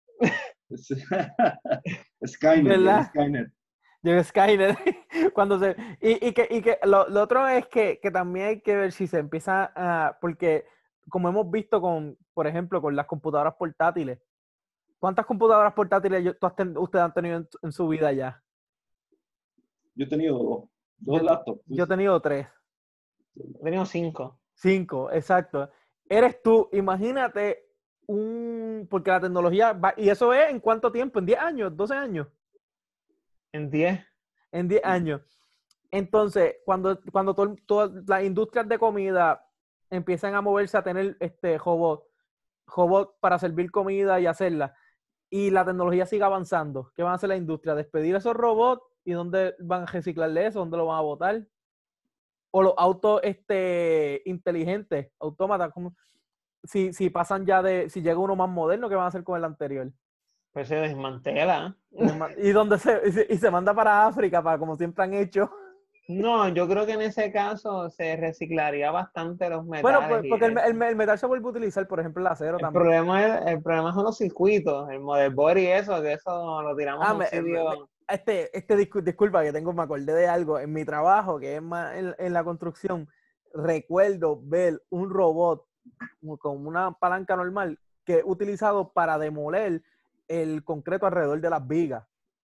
Skynet. Llega Skynet. Y que lo otro es que también hay que ver si se empieza a... Porque como hemos visto por ejemplo, con las computadoras portátiles. ¿Cuántas computadoras portátiles ustedes han tenido en su vida ya? Yo he tenido dos laptops. Yo he tenido 3. He tenido 5. 5, exacto. Eres tú, imagínate porque la tecnología va, y eso es ¿en cuánto tiempo? ¿En 10 años? ¿12 años? En 10. En 10 años. Entonces, cuando todas las industrias de comida empiezan a moverse a tener robot para servir comida y hacerla, y la tecnología sigue avanzando, ¿qué van a hacer la industria? ¿Despedir esos robots? ¿Y dónde van a reciclarle eso? ¿Dónde lo van a botar? O los autos inteligentes, autómatas, como si pasan ya si llega uno más moderno, ¿qué van a hacer con el anterior? Pues se desmantela. Y se manda para África, como siempre han hecho. No, yo creo que en ese caso se reciclaría bastante los metales. Bueno, porque el metal se vuelve a utilizar, por ejemplo, el acero también. El problema son los circuitos, el motherboard y eso, que eso lo tiramos a un sitio. Disculpa que me acordé de algo. En mi trabajo, que es más en la construcción, recuerdo ver un robot con una palanca normal que es utilizado para demoler el concreto alrededor de las vigas.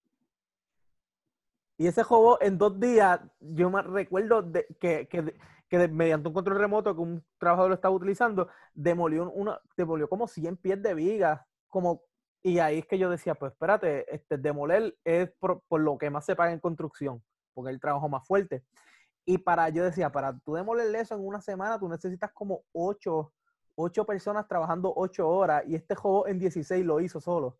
Y ese robot en 2 días, yo me recuerdo que mediante un control remoto que un trabajador lo estaba utilizando, demolió como 100 pies de vigas, y ahí es que yo decía, pues espérate, demoler es por lo que más se paga en construcción, porque es el trabajo más fuerte. Y yo decía, para tú demoler eso en una semana, tú necesitas como 8 personas trabajando 8 horas, y este robot en 16 lo hizo solo.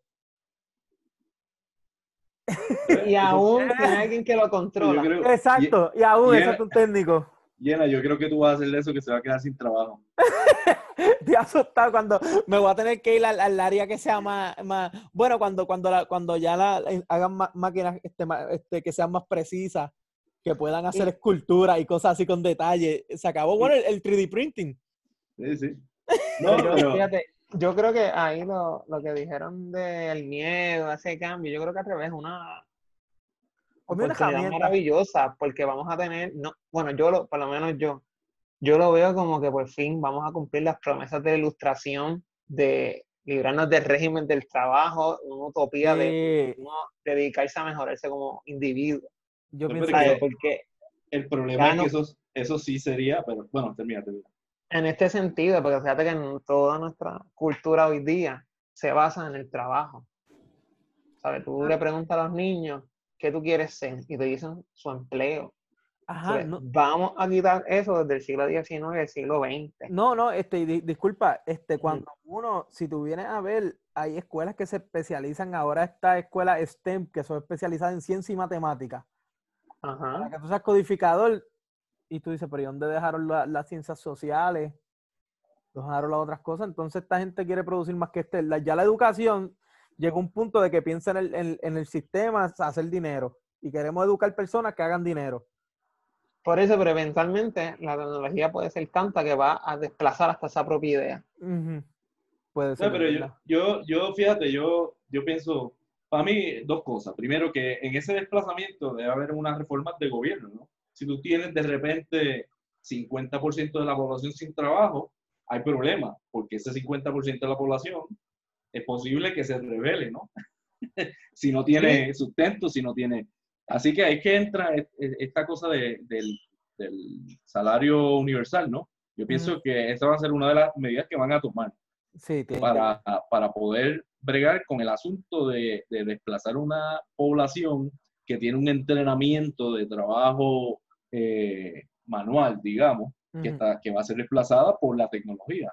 Y aún tiene alguien que lo controla. Exacto, y aún es un técnico. Llena, yo creo que tú vas a hacerle eso, que se va a quedar sin trabajo. Te has asustado cuando me voy a tener que ir al área que sea más bueno, cuando ya hagan máquinas que sean más precisas, que puedan hacer esculturas y cosas así con detalle. Se acabó, bueno, el 3D printing. Sí. No, pero fíjate, Yo creo que ahí lo que dijeron del miedo, ese cambio, yo creo que al revés es una Como una oportunidad herramienta. maravillosa, porque vamos a tener, no, bueno, por lo menos yo lo veo como que por fin vamos a cumplir las promesas de la ilustración, de librarnos del régimen del trabajo, una utopía de Sí, uno dedicarse a mejorarse como individuo, yo No, pero pienso es ¿sabes? que que, Porque el problema ya es que no, eso sí sería, pero bueno, termina. en este sentido, porque fíjate que en toda nuestra cultura hoy día se basa en el trabajo, ¿sabes? Tú le preguntas a los niños qué tú quieres ser y te dicen su empleo. ajá, ¿Sabes? no, Vamos a quitar eso desde el siglo XIX y el siglo XX. no, disculpa, Ujú. cuando uno, si tú vienes a ver, hay escuelas que se especializan, ahora esta escuela STEM, que son especializadas en ciencia y matemática, para Ajá. que tú seas codificador, y tú dices, pero ¿y dónde dejaron las ciencias sociales? ¿Dónde dejaron las otras cosas? Entonces esta gente quiere producir más que ya la educación llegó a un punto de que piensa en el sistema hacer dinero, y queremos educar personas que hagan dinero. Por eso, pero eventualmente la tecnología puede ser tanta que va a desplazar hasta esa propia idea. Ujú. Puede No, ser, es pero verdad. fíjate, yo pienso, para mí, dos cosas. Primero, que en ese desplazamiento debe haber unas reformas de gobierno, ¿no? Si tú tienes de repente 50% de la población sin trabajo, hay problema, porque ese 50% de la población es posible que se revele, ¿no? Si no Sí. tiene sustento, si no tiene... Así que ahí que entra esta cosa del salario universal, ¿no? Yo Ujú. pienso que esa va a ser una de las medidas que van a tomar Sí, tienen que. para poder bregar con el asunto de desplazar una población que tiene un entrenamiento de trabajo manual, digamos, Ujú. que va a ser desplazada por la tecnología.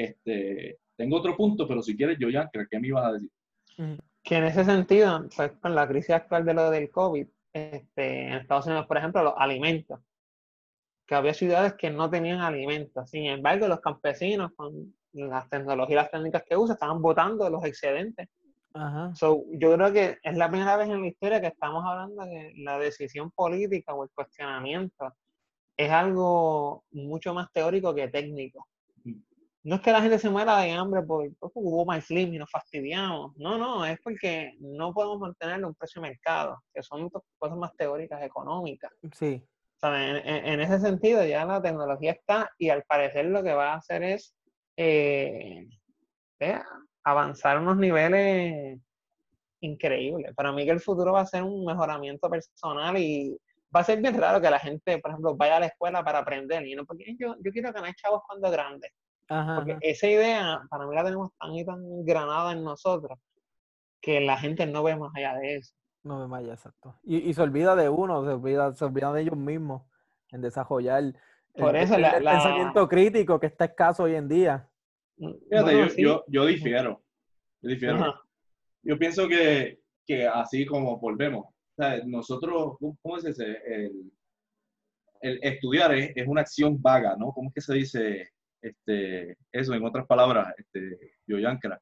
Tengo otro punto, pero si quieres, yo ya, ¿qué me ibas a decir? Ujú. Que en ese sentido, pues con la crisis actual de lo del COVID, en Estados Unidos, por ejemplo, los alimentos, que había ciudades que no tenían alimentos. Sin embargo, los campesinos, con las tecnologías y las técnicas que usan, estaban botando los excedentes. Ajá. So, yo creo que es la primera vez en la historia que estamos hablando de la decisión política o el cuestionamiento. Es algo mucho más teórico que técnico. No es que la gente se muera de hambre porque hubo más slim y nos fastidiamos. No, no, es porque no podemos mantenerlo a un precio de mercado, que son cosas más teóricas, económicas. Sí. O sea, en ese sentido ya la tecnología está y al parecer lo que va a hacer es eh, eh, avanzar a unos niveles increíbles. Para mí que el futuro va a ser un mejoramiento personal y va a ser bien raro que la gente, por ejemplo, vaya a la escuela para aprender. Y no porque yo quiero ganar chavos cuando grande. Ajá, Porque ajá. esa idea, para mí la tenemos tan y tan granada en nosotros que la gente no ve más allá de eso. No me vaya, exacto. Y se olvida de uno, se olvida de ellos mismos en desarrollar el, Por el- eso el- el pensamiento crítico que está escaso hoy en día. Fíjate, bueno, sí. yo difiero, yo difiero. Ajá. Yo pienso que así como volvemos, o sea, nosotros, ¿cómo es ese? El estudiar es una acción vaga, ¿no? ¿Cómo es que se dice eso en otras palabras, Yoyankra?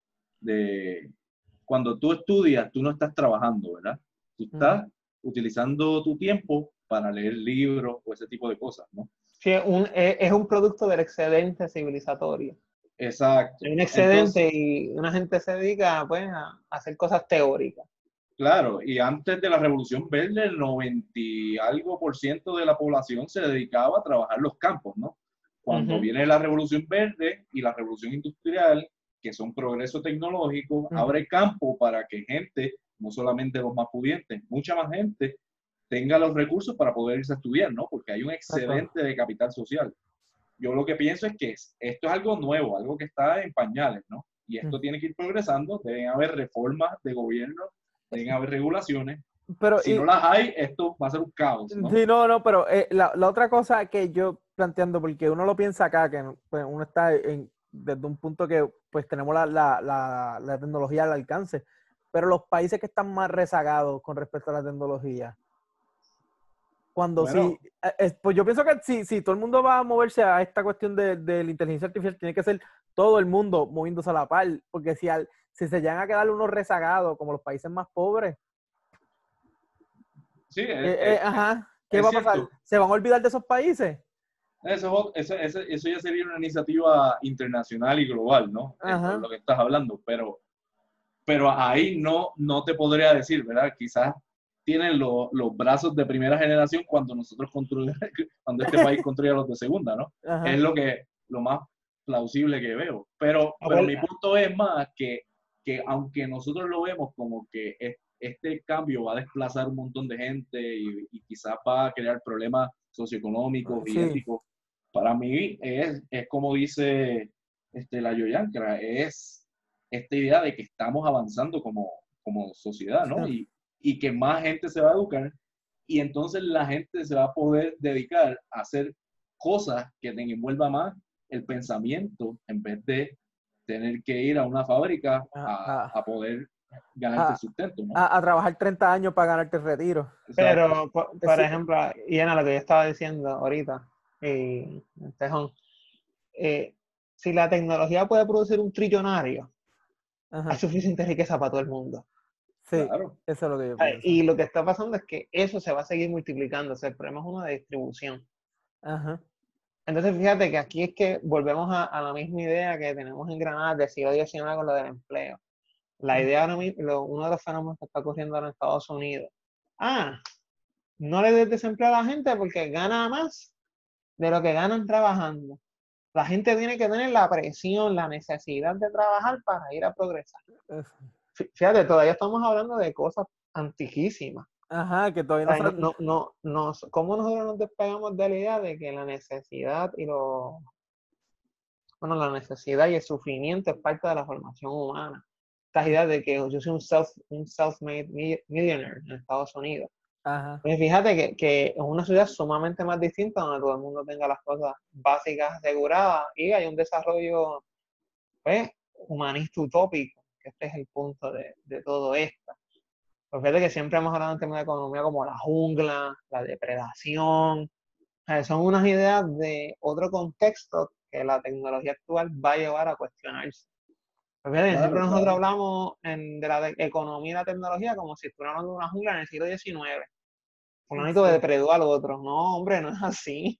De cuando tú estudias, tú no estás trabajando, ¿verdad? Tú Ujú. estás utilizando tu tiempo para leer libros o ese tipo de cosas, ¿no? Sí, es un producto del excedente civilizatorio. Hay Exacto. un Entonces, excedente y una gente se dedica pues, a hacer cosas teóricas. claro, y antes de la Revolución Verde, el 90 y algo por ciento de la población se dedicaba a trabajar los campos, ¿no? Cuando Ujú, viene la Revolución Verde y la Revolución Industrial, que son progresos tecnológicos, Ujú. abre campo para que gente, no solamente los más pudientes, mucha más gente, tenga los recursos para poder irse a estudiar, ¿no? Porque hay un Exacto. excedente de capital social. Yo lo que pienso es que esto es algo nuevo, algo que está en pañales, ¿no? Y Ujú. esto tiene que ir progresando, deben haber reformas de gobierno, deben haber regulaciones. Pero, Si no las hay, esto va a ser un caos, ¿no? sí, no, pero la otra cosa que yo planteando, porque uno lo piensa acá, que pues, uno está desde un punto que pues tenemos la tecnología al alcance, pero los países que están más rezagados con respecto a la tecnología, cuando sí, Bueno, pues yo pienso que si todo el mundo va a moverse a esta cuestión de la inteligencia artificial, tiene que ser todo el mundo moviéndose a la par, porque si se llegan a quedar unos rezagados, como los países más pobres, sí, ajá, ¿qué es va a pasar? cierto. ¿Se van a olvidar de esos países? Eso ya sería una iniciativa internacional y global, ¿no? Ajá. Lo que estás hablando, pero ahí no te podría decir, ¿verdad? Quizás tienen los brazos de primera generación cuando cuando este país construya los de segunda, ¿no? Ajá. Es lo más plausible que veo. Pero mi Abuela, punto es más que aunque nosotros lo vemos como que este cambio va a desplazar un montón de gente y quizás va a crear problemas socioeconómicos y Sí, éticos, para mí es como dice la Yoyankra, es esta idea de que estamos avanzando como sociedad, ¿no? sí. Y que más gente se va a educar y entonces la gente se va a poder dedicar a hacer cosas que te envuelva más el pensamiento en vez de tener que ir a una fábrica A, a a, poder ganarte el a, sustento, ¿no? a trabajar 30 años para ganarte el retiro. Exacto. pero, por Sí. ejemplo, y en lo que yo estaba diciendo ahorita, Tejón, eh, si la tecnología puede producir un trillonario, hay Ajá. suficiente riqueza para todo el mundo. Sí, Claro. eso es lo que yo pienso. Y lo que está pasando es que eso se va a seguir multiplicando. O sea, el problema es uno de distribución. Ajá. Entonces, fíjate que aquí es que volvemos a la misma idea que tenemos en Granada del siglo XIX con lo del empleo. La idea ahora mismo, uno de los fenómenos que está ocurriendo ahora en Estados Unidos. Ah, no le des desempleo a la gente porque gana más de lo que ganan trabajando. La gente tiene que tener la presión, la necesidad de trabajar para ir a progresar. Fíjate, todavía estamos hablando de cosas antiquísimas. Ajá, que todavía O no sea, saben. ¿cómo nosotros nos despegamos de la idea de que la necesidad la necesidad y el sufrimiento es parte de la formación humana? Esta idea de que yo soy un self-made millionaire en Estados Unidos. Ajá. Pues fíjate que es una ciudad sumamente más distinta donde todo el mundo tenga las cosas básicas aseguradas y hay un desarrollo, pues, humanista utópico, que este es el punto de todo esto. Pues fíjate que siempre hemos hablado en términos de economía como la jungla, la depredación. Son unas ideas de otro contexto que la tecnología actual va a llevar a cuestionarse. Pues fíjate, siempre Claro, nosotros claro. hablamos de la economía y la tecnología como si estuviéramos hablando de una jungla en el siglo XIX. Fulanito Sí. depredó al otro. No, hombre, no es así.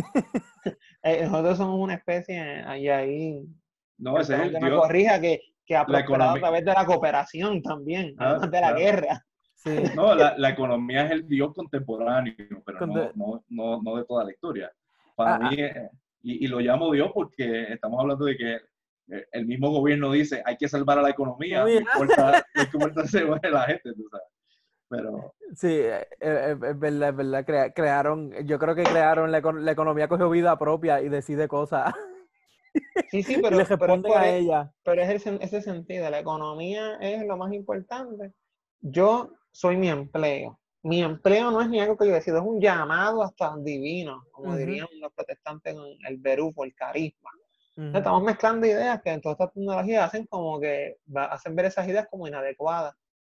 Nosotros somos una especie ahí, No, ese es perdón el que me Dios, corrija, que ha la prosperado a economía. través de la cooperación también, además Claro, de la claro. guerra. Sí. No, la economía es el Dios contemporáneo, pero Con de- no de toda la historia. Para ah, mí, y lo llamo Dios porque estamos hablando de que el mismo gobierno dice hay que salvar a la economía, mira. no importa se muere la gente, tú sabes. Pero Sí, es verdad, es verdad. Crearon, yo creo que crearon la economía cogió vida propia y decide cosas Sí, sí, y le pero es responden por a ella. pero es ese sentido. La economía es lo más importante. Yo soy mi empleo. Mi empleo no es ni algo que yo decido, es un llamado hasta divino, como Ujú, dirían los protestantes en el berufo, el carisma. ujú. Estamos mezclando ideas que en todas estas tecnologías hacen como que hacen ver esas ideas como inadecuadas.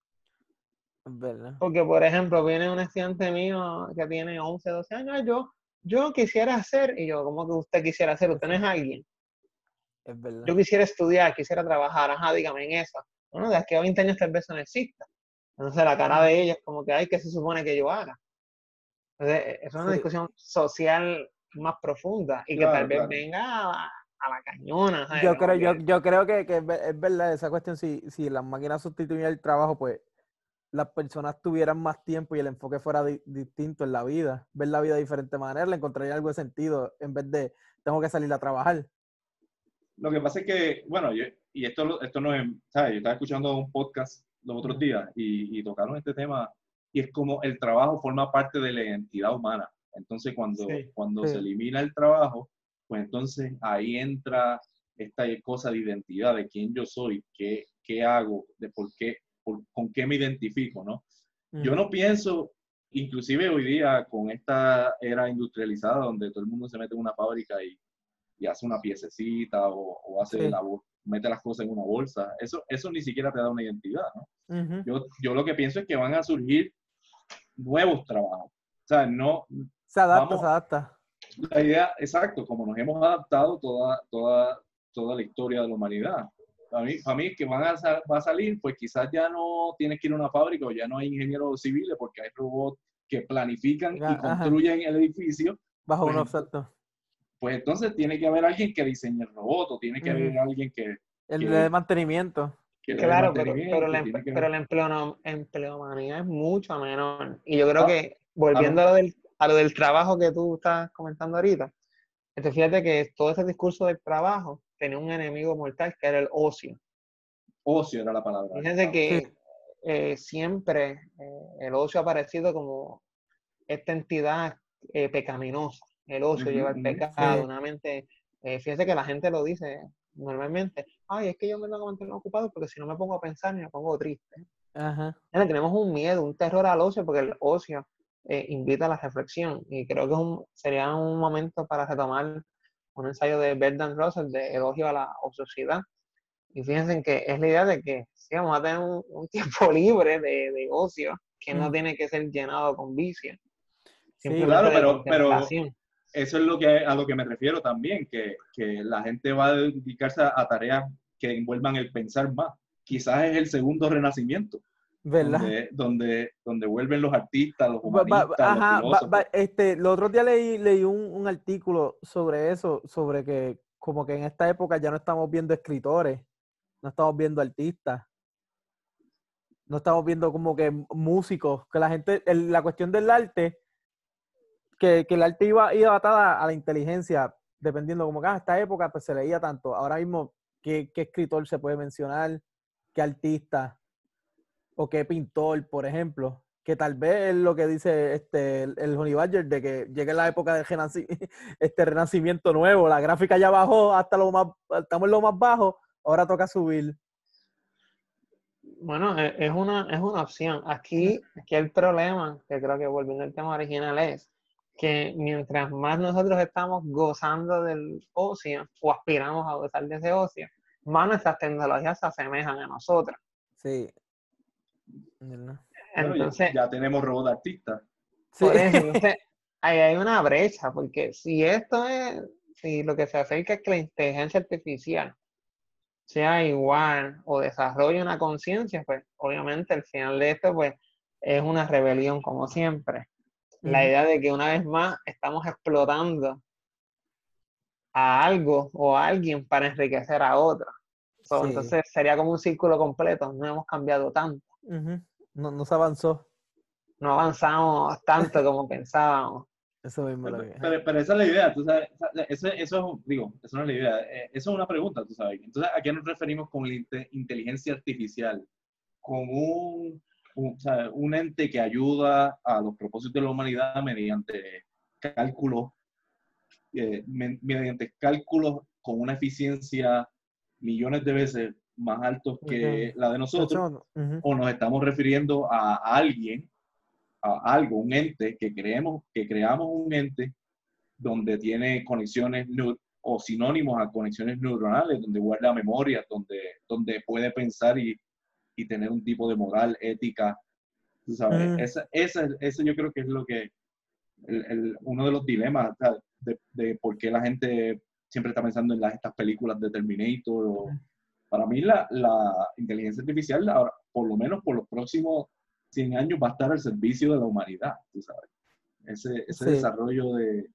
Es verdad, Porque, por ejemplo, viene un estudiante mío que tiene 11 12 años, "Ay, yo quisiera hacer", y yo, ¿cómo que usted quisiera hacer? Usted no es alguien. es verdad. Yo quisiera estudiar, quisiera trabajar, ajá, dígame en eso. Bueno, de aquí a 20 años tal vez eso no exista. Entonces la cara de ella es como que, ay, ¿qué se supone que yo haga? Entonces, es una Sí. discusión social más profunda y que tal claro, vez claro. venga a la cañona, ¿sabes? Yo Como creo, que, yo creo que es verdad esa cuestión. Si las máquinas sustituyeran el trabajo, pues las personas tuvieran más tiempo y el enfoque fuera distinto en la vida, ver la vida de diferente manera, le encontraría algo de sentido en vez de tengo que salir a trabajar. Lo que pasa es que, bueno, y esto no es, ¿sabes? Yo estaba escuchando un podcast los otros Ujú. días y tocaron este tema y es como el trabajo forma parte de la identidad humana. Entonces, sí. cuando se Sí. elimina el trabajo, pues entonces ahí entra esta cosa de identidad, de quién yo soy, qué hago, de con qué me identifico, ¿no? Yo Ujú. no pienso, inclusive hoy día con esta era industrializada donde todo el mundo se mete en una fábrica y hace una piececita o Sí. mete las cosas en una bolsa. Eso ni siquiera te da una identidad, ¿no? Ujú. Yo lo que pienso es que van a surgir nuevos trabajos. O sea, no, Se adapta, se vamos, adapta. la idea, exacto, como nos hemos adaptado toda la historia de la humanidad. Para mí que va a salir, pues quizás ya no tienes que ir a una fábrica o ya no hay ingenieros civiles porque hay robots que planifican y Ajá. construyen el edificio, Bajo pues unos saltos. pues entonces tiene que haber alguien que diseñe el robot, o tiene que haber alguien El de mantenimiento. que le dé Claro, mantenimiento, tiene que pero haber... la empleomanía es mucho menor. Y yo creo Ah, que, volviendo ah, a lo del trabajo que tú estás comentando ahorita, fíjate que todo ese discurso del trabajo tenía un enemigo mortal que era el ocio. ocio era la palabra que Fíjense estaba Sí. buscando. que siempre el ocio ha aparecido como esta entidad pecaminosa. El ocio Ujú, lleva el ujú. pecado, Sí. una mente. Fíjese que la gente lo dice normalmente. Ay, es que yo me tengo que mantener ocupado porque si no me pongo a pensar me pongo triste. Ajá. Tenemos un miedo, un terror al ocio porque el ocio invita a la reflexión. Y creo que sería un momento para retomar un ensayo de Bertrand Russell de elogio a la ociosidad. Y fíjense que es la idea de que sí, vamos a tener un tiempo libre de ocio que no Mm. tiene que ser llenado con vicio, Sí. simplemente Claro, de pero contemplación. eso es a lo que me refiero también, que la gente va a dedicarse a tareas que envuelvan el pensar más. Quizás es el segundo renacimiento, ¿Verdad? donde vuelven los artistas, los humanistas, los Ajá, filósofos. los otros días leí un artículo sobre eso, sobre que como que en esta época ya no estamos viendo escritores, no estamos viendo artistas, no estamos viendo como que músicos, que la gente, la cuestión del arte, que el arte iba atada a la inteligencia, dependiendo como que en esta época pues se leía tanto. Ahora mismo, ¿qué escritor se puede mencionar? ¿Qué artista? ¿O qué pintor, por ejemplo? Que tal vez es lo que dice el Honey Badger, de que llegue la época del renacimiento nuevo, la gráfica ya bajó hasta estamos en lo más bajo, ahora toca subir. Bueno, es una opción. Aquí el problema, que creo que volviendo al tema original, es que mientras más nosotros estamos gozando del ocio o aspiramos a gozar de ese ocio, más nuestras tecnologías se asemejan a nosotros. Sí. ¿Verdad? Bueno, ya, Entonces, ya tenemos robot artistas. Sí. por eso, entonces, ahí hay una brecha, porque si lo que se acerca es que la inteligencia artificial sea igual o desarrolle una conciencia, pues obviamente el final de esto pues es una rebelión como siempre. La idea de que una vez más estamos explotando a algo o a alguien para enriquecer a otro. Sí. Entonces sería como un círculo completo, no hemos cambiado tanto, No se avanzó. no avanzamos tanto como pensábamos. Eso mismo lo que es. Pero esa es la idea, tú sabes, digo, eso no es la idea, eso es una pregunta, tú sabes. Entonces, ¿a qué nos referimos con la inteligencia artificial? Con o sea, un ente que ayuda a los propósitos de la humanidad mediante cálculos, mediante cálculos con una eficiencia millones de veces más altos que la de nosotros, o nos estamos refiriendo a alguien, a algo, un ente que creamos un ente donde tiene conexiones o sinónimos a conexiones neuronales, donde guarda memoria, donde puede pensar y tener un tipo de moral, ética, tú sabes. Eso yo creo que es lo que, uno de los dilemas, o sea, de por qué la gente siempre está pensando en estas películas de Terminator. Para mí la inteligencia artificial, ahora, por lo menos por los próximos 100 años, va a estar al servicio de la humanidad, tú sabes. Ese Sí. desarrollo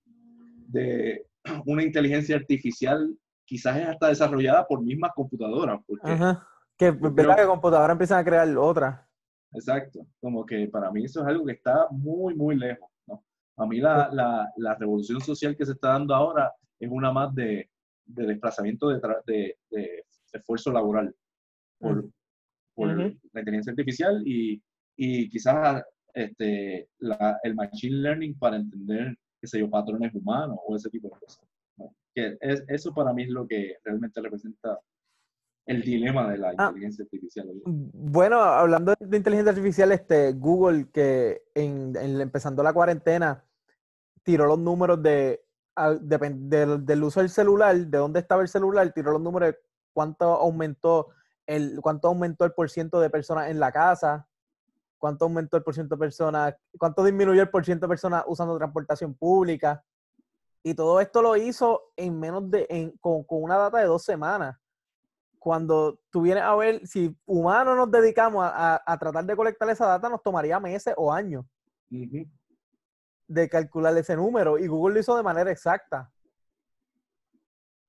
de una inteligencia artificial quizás es hasta desarrollada por mismas computadoras, porque Ajá. Que yo verdad creo, que computadoras empiezan a crear otra. exacto, como que para mí eso es algo que está muy, muy lejos, ¿no? A mí Sí. la revolución social que se está dando ahora es una más de desplazamiento de esfuerzo laboral por, Mm. por Ujú. la inteligencia artificial y quizás el machine learning para entender, qué sé yo, patrones humanos o ese tipo de cosas, ¿no? Eso para mí es lo que realmente representa el dilema de la Ah, inteligencia artificial. bueno, hablando de inteligencia artificial, Google que empezando la cuarentena tiró los números del uso del celular, de dónde estaba el celular, tiró los números de cuánto aumentó el porciento de personas en la casa, cuánto aumentó el porciento de personas, cuánto disminuyó el porciento de personas usando transportación pública. Y todo esto lo hizo en con una data de 2 semanas. Cuando tú vienes a ver, si humanos nos dedicamos a tratar de colectar esa data, nos tomaría meses o años Uh -huh. de calcular ese número. Y Google lo hizo de manera exacta.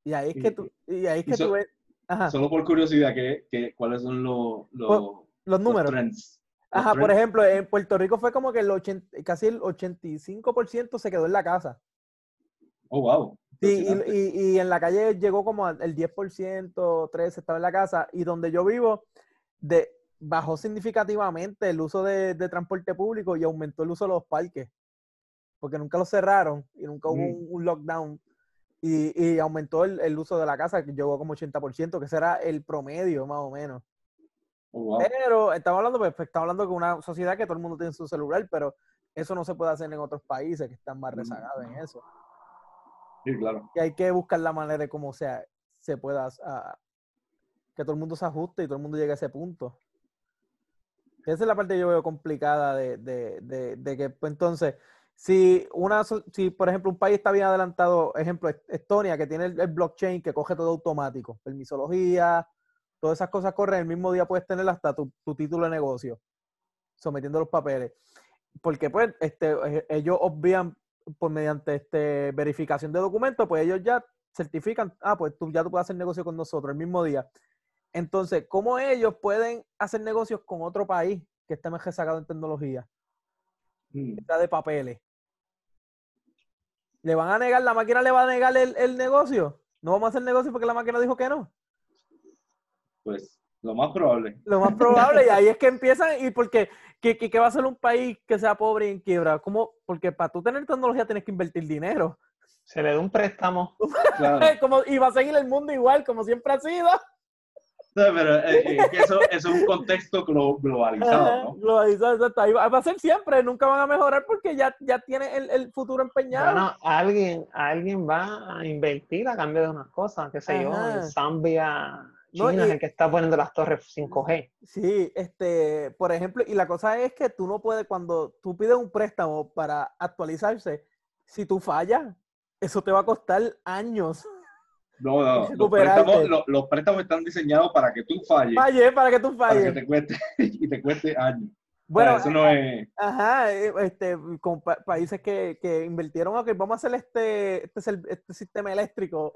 Y ahí es que tú ves... Ajá. Solo por curiosidad, ¿cuáles son Los los números. trends? Ajá, por ejemplo, en Puerto Rico fue como que casi el 85% se quedó en la casa. Oh, wow. Sí, y en la calle llegó como el 10%, 13% estaba en la casa. Y donde yo vivo, bajó significativamente el uso de transporte público y aumentó el uso de los parques. Porque nunca los cerraron y nunca hubo un lockdown. Y aumentó el uso de la casa, que llegó como 80%, que ese era el promedio más o menos. Oh, wow. Pero estamos hablando de una sociedad que todo el mundo tiene su celular, pero eso no se puede hacer en otros países que están más rezagados en eso. Sí, claro. Y hay que buscar la manera de cómo se pueda, que todo el mundo se ajuste y todo el mundo llegue a ese punto. Esa es la parte que yo veo complicada de que, pues, entonces, si por ejemplo un país está bien adelantado, ejemplo Estonia, que tiene el blockchain que coge todo automático, permisología, todas esas cosas corren, el mismo día puedes tener hasta tu título de negocio, sometiendo los papeles. Porque pues ellos obvian mediante verificación de documentos, pues ellos ya certifican, pues tú puedes hacer negocio con nosotros el mismo día. Entonces, ¿cómo ellos pueden hacer negocios con otro país que esté más rezagado en tecnología? Está de papeles. ¿Le van a negar, la máquina le va a negar el negocio? ¿No vamos a hacer negocio porque la máquina dijo que no? Pues, lo más probable. Lo más probable, y ahí es que empiezan, y porque, ¿qué va a ser un país que sea pobre y en quiebra? ¿Cómo? Porque para tú tener tecnología tienes que invertir dinero. Se le da un préstamo. Claro. Y va a seguir el mundo igual, como siempre ha sido. No, pero es que eso es un contexto globalizado, ¿no? Globalizado, exacto. Ahí va a ser siempre, nunca van a mejorar porque ya tiene el futuro empeñado. Bueno, alguien va a invertir a cambio de unas cosas, qué sé yo, en Zambia, China es el que está poniendo las torres 5G. Sí, por ejemplo, y la cosa es que tú no puedes, cuando tú pides un préstamo para actualizarse, si tú fallas, eso te va a costar años. No, los préstamos están diseñados para que tú falles. Para que tú falles. Para que te cueste, y te cueste años. Bueno, eso no es... Ajá, con países que invirtieron, ok, vamos a hacer este sistema eléctrico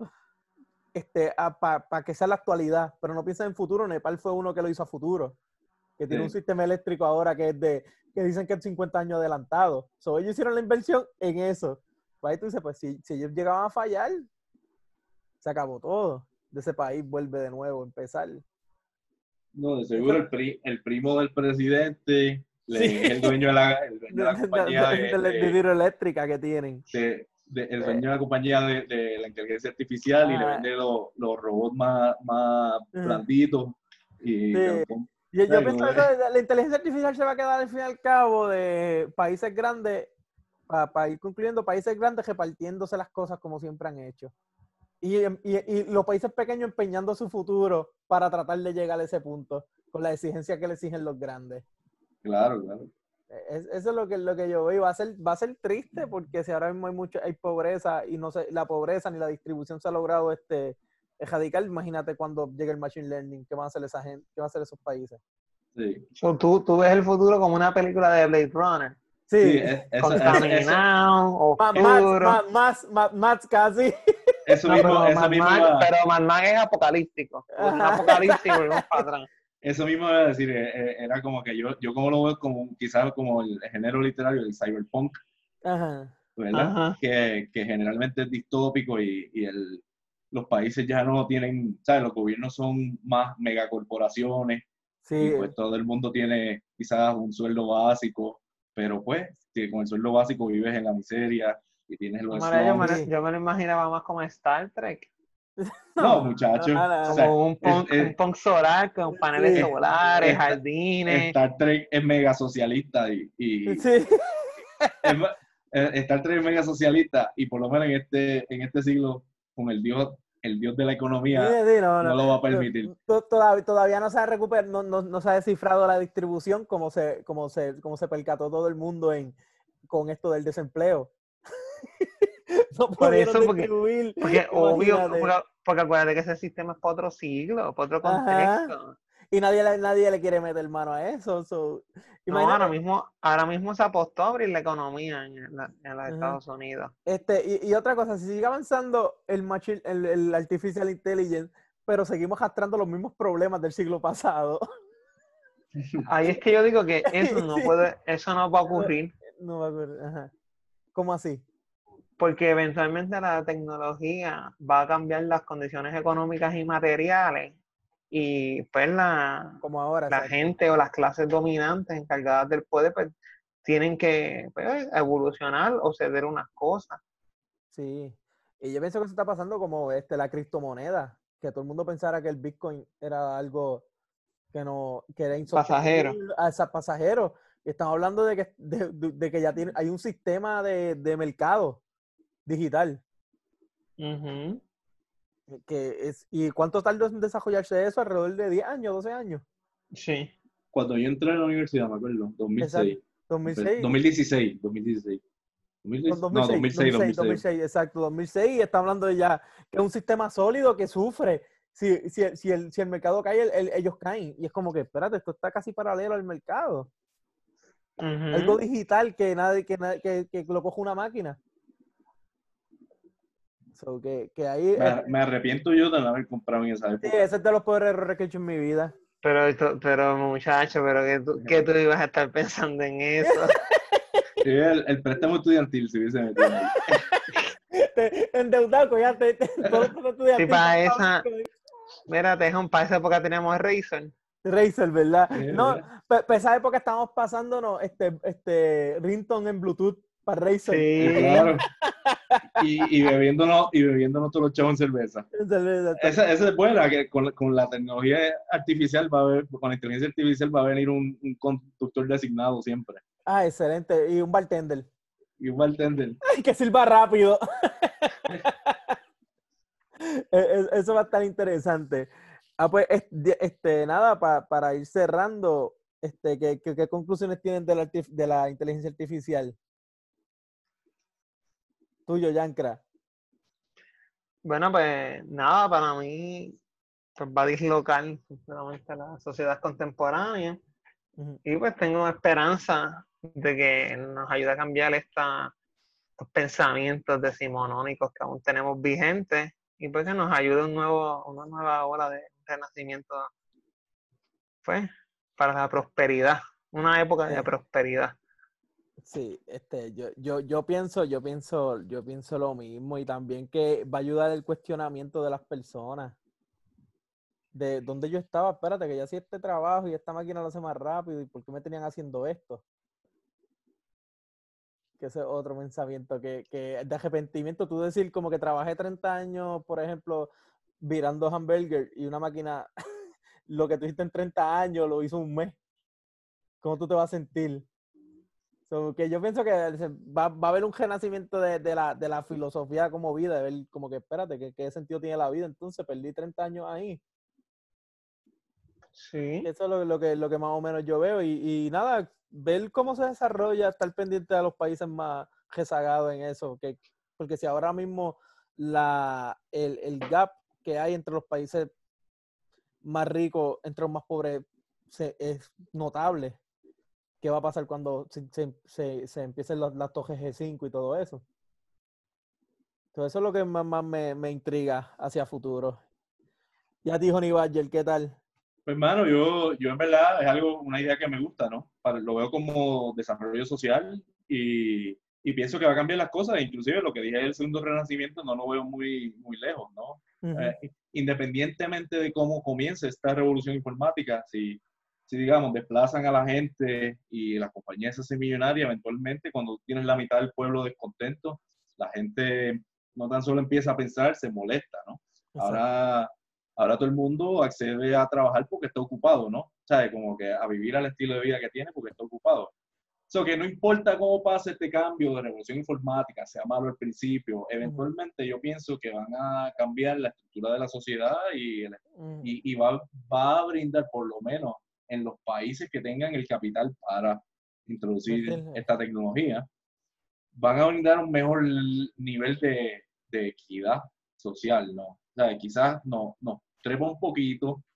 para que sea la actualidad, pero no piensen en futuro. Nepal fue uno que lo hizo a futuro, que tiene un sistema eléctrico ahora que dicen que es 50 años adelantado. Ellos hicieron la inversión en eso. Pues ahí tú dices, pues si ellos llegaban a fallar, se acabó todo. De ese país vuelve de nuevo a empezar. No, de seguro el primo del presidente es el dueño de la compañía de hidroeléctrica que tienen. El dueño de la compañía de la inteligencia artificial y le vende los robots más blanditos. Y yo pienso que la inteligencia artificial se va a quedar al fin y al cabo de países grandes, para ir concluyendo, países grandes repartiéndose las cosas como siempre han hecho. Y los países pequeños empeñando su futuro para tratar de llegar a ese punto, con la exigencia que le exigen los grandes. Claro. Eso es lo que yo veo. Va a ser triste porque si ahora mismo hay pobreza y no sé, la pobreza ni la distribución se ha logrado erradicar, imagínate cuando llegue el machine learning, ¿qué van a hacer esa gente? ¿Qué van a hacer esos países? Sí. Tú ves el futuro como una película de Blade Runner. Sí, contaminado, oscuro. Más casi. Eso mismo. Pero Mad Max es apocalíptico. Un apocalíptico y un patrón. Eso mismo iba a decir, era como que yo como lo veo como quizás como el género literario del cyberpunk, ¿verdad? Ajá. Que generalmente es distópico y los países ya no tienen, ¿sabes? Los gobiernos son más megacorporaciones y pues todo el mundo tiene quizás un sueldo básico, pero pues que con el sueldo básico vives en la miseria y tienes los slums. Yo me lo imaginaba más como Star Trek. No, muchachos. Como un punk solar con paneles solares, jardines. Star Trek es mega socialista y sí. Star Trek es mega socialista y por lo menos en este siglo con el dios de la economía no lo va a permitir. Todavía no se ha recuperado, no se ha descifrado la distribución como se percató todo el mundo con esto del desempleo. No por eso, porque obvio, porque acuérdate que ese sistema es para otro siglo, para otro contexto. Y nadie le quiere meter mano a eso. No, Imagínate. ahora mismo se apostó a abrir la economía en los Ajá. Estados Unidos. Y otra cosa, si sigue avanzando el artificial intelligence, pero seguimos arrastrando los mismos problemas del siglo pasado. Ahí es que yo digo que eso Sí, eso no va a eso ocurrir, no va a ocurrir. Ajá. ¿Cómo así? porque eventualmente la tecnología va a cambiar las condiciones económicas y materiales, y pues Como ahora, la exacto. gente o las clases dominantes encargadas del poder pues, tienen que pues, evolucionar o ceder unas cosas. Sí. Y yo pienso que eso está pasando como la criptomoneda, que todo el mundo pensara que el Bitcoin era algo que era Pasajeros. insostenible, a pasajero. Y estamos hablando de que ya hay un sistema de mercado digital. Ujú. ¿Y cuánto tardó en desarrollarse eso? Alrededor de 10 años, 12 años. Sí. Cuando yo entré a la universidad, me acuerdo, Exacto. 2006, 2006. 2016, 2016. Con 2016, no, 2006, 2006, 2006, 2006. 2006, exacto, 2006, y está hablando de ya que es un sistema sólido que sufre. Si el mercado cae, ellos caen. Y es como que, espérate, esto está casi paralelo al mercado. Algo Ujú. digital que lo coja una máquina. So, que ahí, Me arrepiento yo de no haber comprado en esa sí, época. ese es de los peores errores que he hecho en mi vida. Pero muchacho, pero que tú ibas a estar pensando en eso. Sí, el préstamo estudiantil se hubiese metido ahí. Endeudado, ya todos los Si estudiantes para para esa, Bitcoin. mira, Tejón, para esa época teníamos Razer. Razer, ¿verdad? No, Mira. esa época estábamos pasándonos ringtone en Bluetooth para Razer. Sí, Claro. Y bebiéndonos todos los chavos en cerveza. Esa es buena, que con la tecnología artificial con la inteligencia artificial va a venir un conductor designado siempre. Ah, excelente. Y un bartender. Y un bartender. Que sirva rápido. Eso va a estar interesante. Pues, nada, para ir cerrando, ¿qué conclusiones tienen de la inteligencia artificial? Tuyo, Yankra. bueno, pues nada, para mí pues, va a dislocar sinceramente la sociedad contemporánea, Ujú. y pues tengo esperanza de que nos ayude a cambiar estos pensamientos decimonónicos que aún tenemos vigentes, y pues que nos ayude una nueva ola de renacimiento, pues, para la prosperidad, una época de Eh, prosperidad. sí, yo pienso lo mismo, y también que va a ayudar el cuestionamiento de las personas. De dónde yo estaba, espérate, que ya hacía este trabajo y esta máquina lo hace más rápido, ¿y por qué me tenían haciendo esto? Que ese es otro pensamiento, que de arrepentimiento, tú decir como que trabajé 30 años, por ejemplo, virando hamburger, y una máquina, lo que tú hiciste en 30 años lo hizo un mes. ¿Cómo tú te vas a sentir? So, que yo pienso que va a haber un renacimiento de la filosofía como vida, de ver como que, espérate, ¿qué sentido tiene la vida? Entonces perdí 30 años ahí. Sí, Eso es lo que más o menos yo veo. Y nada, ver cómo se desarrolla, estar pendiente de los países más rezagados en eso. Porque si ahora mismo el gap que hay entre los países más ricos, entre los más pobres, es notable. ¿Qué va a pasar cuando se empiecen las torres G5 y todo eso? Entonces eso es lo que más me intriga hacia futuro. Ya dijo Honey Badger, ¿qué tal? Pues, hermano, yo en verdad es una idea que me gusta, ¿no? Lo veo como desarrollo social y pienso que va a cambiar las cosas. Inclusive lo que dije del segundo renacimiento no lo veo muy, muy lejos, ¿no? Ujú. Independientemente de cómo comience esta revolución informática, si digamos, desplazan a la gente y las compañías se hacen millonarias, eventualmente cuando tienes la mitad del pueblo descontento, la gente no tan solo empieza a pensar, se molesta, ¿no? Exacto. Ahora todo el mundo accede a trabajar porque está ocupado, ¿no? ¿Sabes? Como que a vivir al estilo de vida que tiene porque está ocupado. So, que no importa cómo pase este cambio de revolución informática, sea malo al principio, Ujú, eventualmente yo pienso que van a cambiar la estructura de la sociedad ujú. y va a brindar, por lo menos en los países que tengan el capital para introducir Meterle. esta tecnología, van a brindar un mejor nivel de equidad social, ¿no? O sea, quizás nos trepa un poquito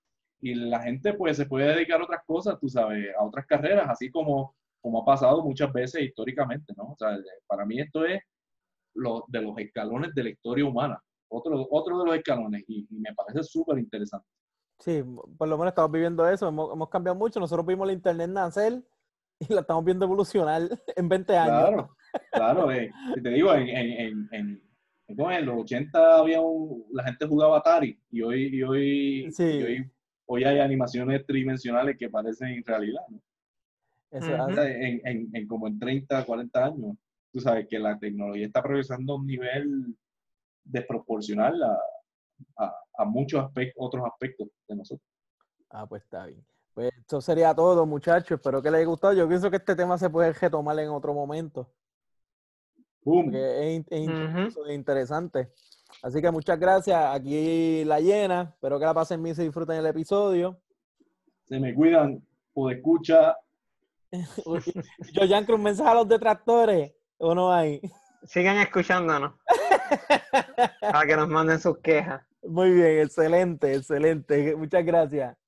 y la gente pues se puede dedicar a otras cosas, tú sabes, a otras carreras, así como ha pasado muchas veces históricamente, ¿no? O sea, para mí esto es de los escalones de la historia humana, otro de los escalones, y me parece súper interesante. Sí, por lo menos estamos viviendo eso, hemos cambiado mucho, nosotros vimos la internet nacer y la estamos viendo evolucionar en 20 años. Claro, te digo, ¿cómo es? En los 80 la gente jugaba Atari y Sí, hoy hay animaciones tridimensionales que parecen realidad, ¿no? eso Ujú. O sea, como en 30, 40 años, tú sabes que la tecnología está progresando a un nivel desproporcional a muchos otros aspectos de nosotros. pues está bien. Pues eso sería todo, muchachos. Espero que les haya gustado. Yo pienso que este tema se puede retomar en otro momento, ¡Boom! porque es Ujú. interesante. Así que muchas gracias. Aquí la llena. Espero que la pasen bien y se disfruten el episodio. Se me cuidan, o escucha. Yo, Jan, un mensaje a los detractores, ¿o no hay? Sigan escuchándonos para que nos manden sus quejas. Muy bien, excelente, excelente. Muchas gracias.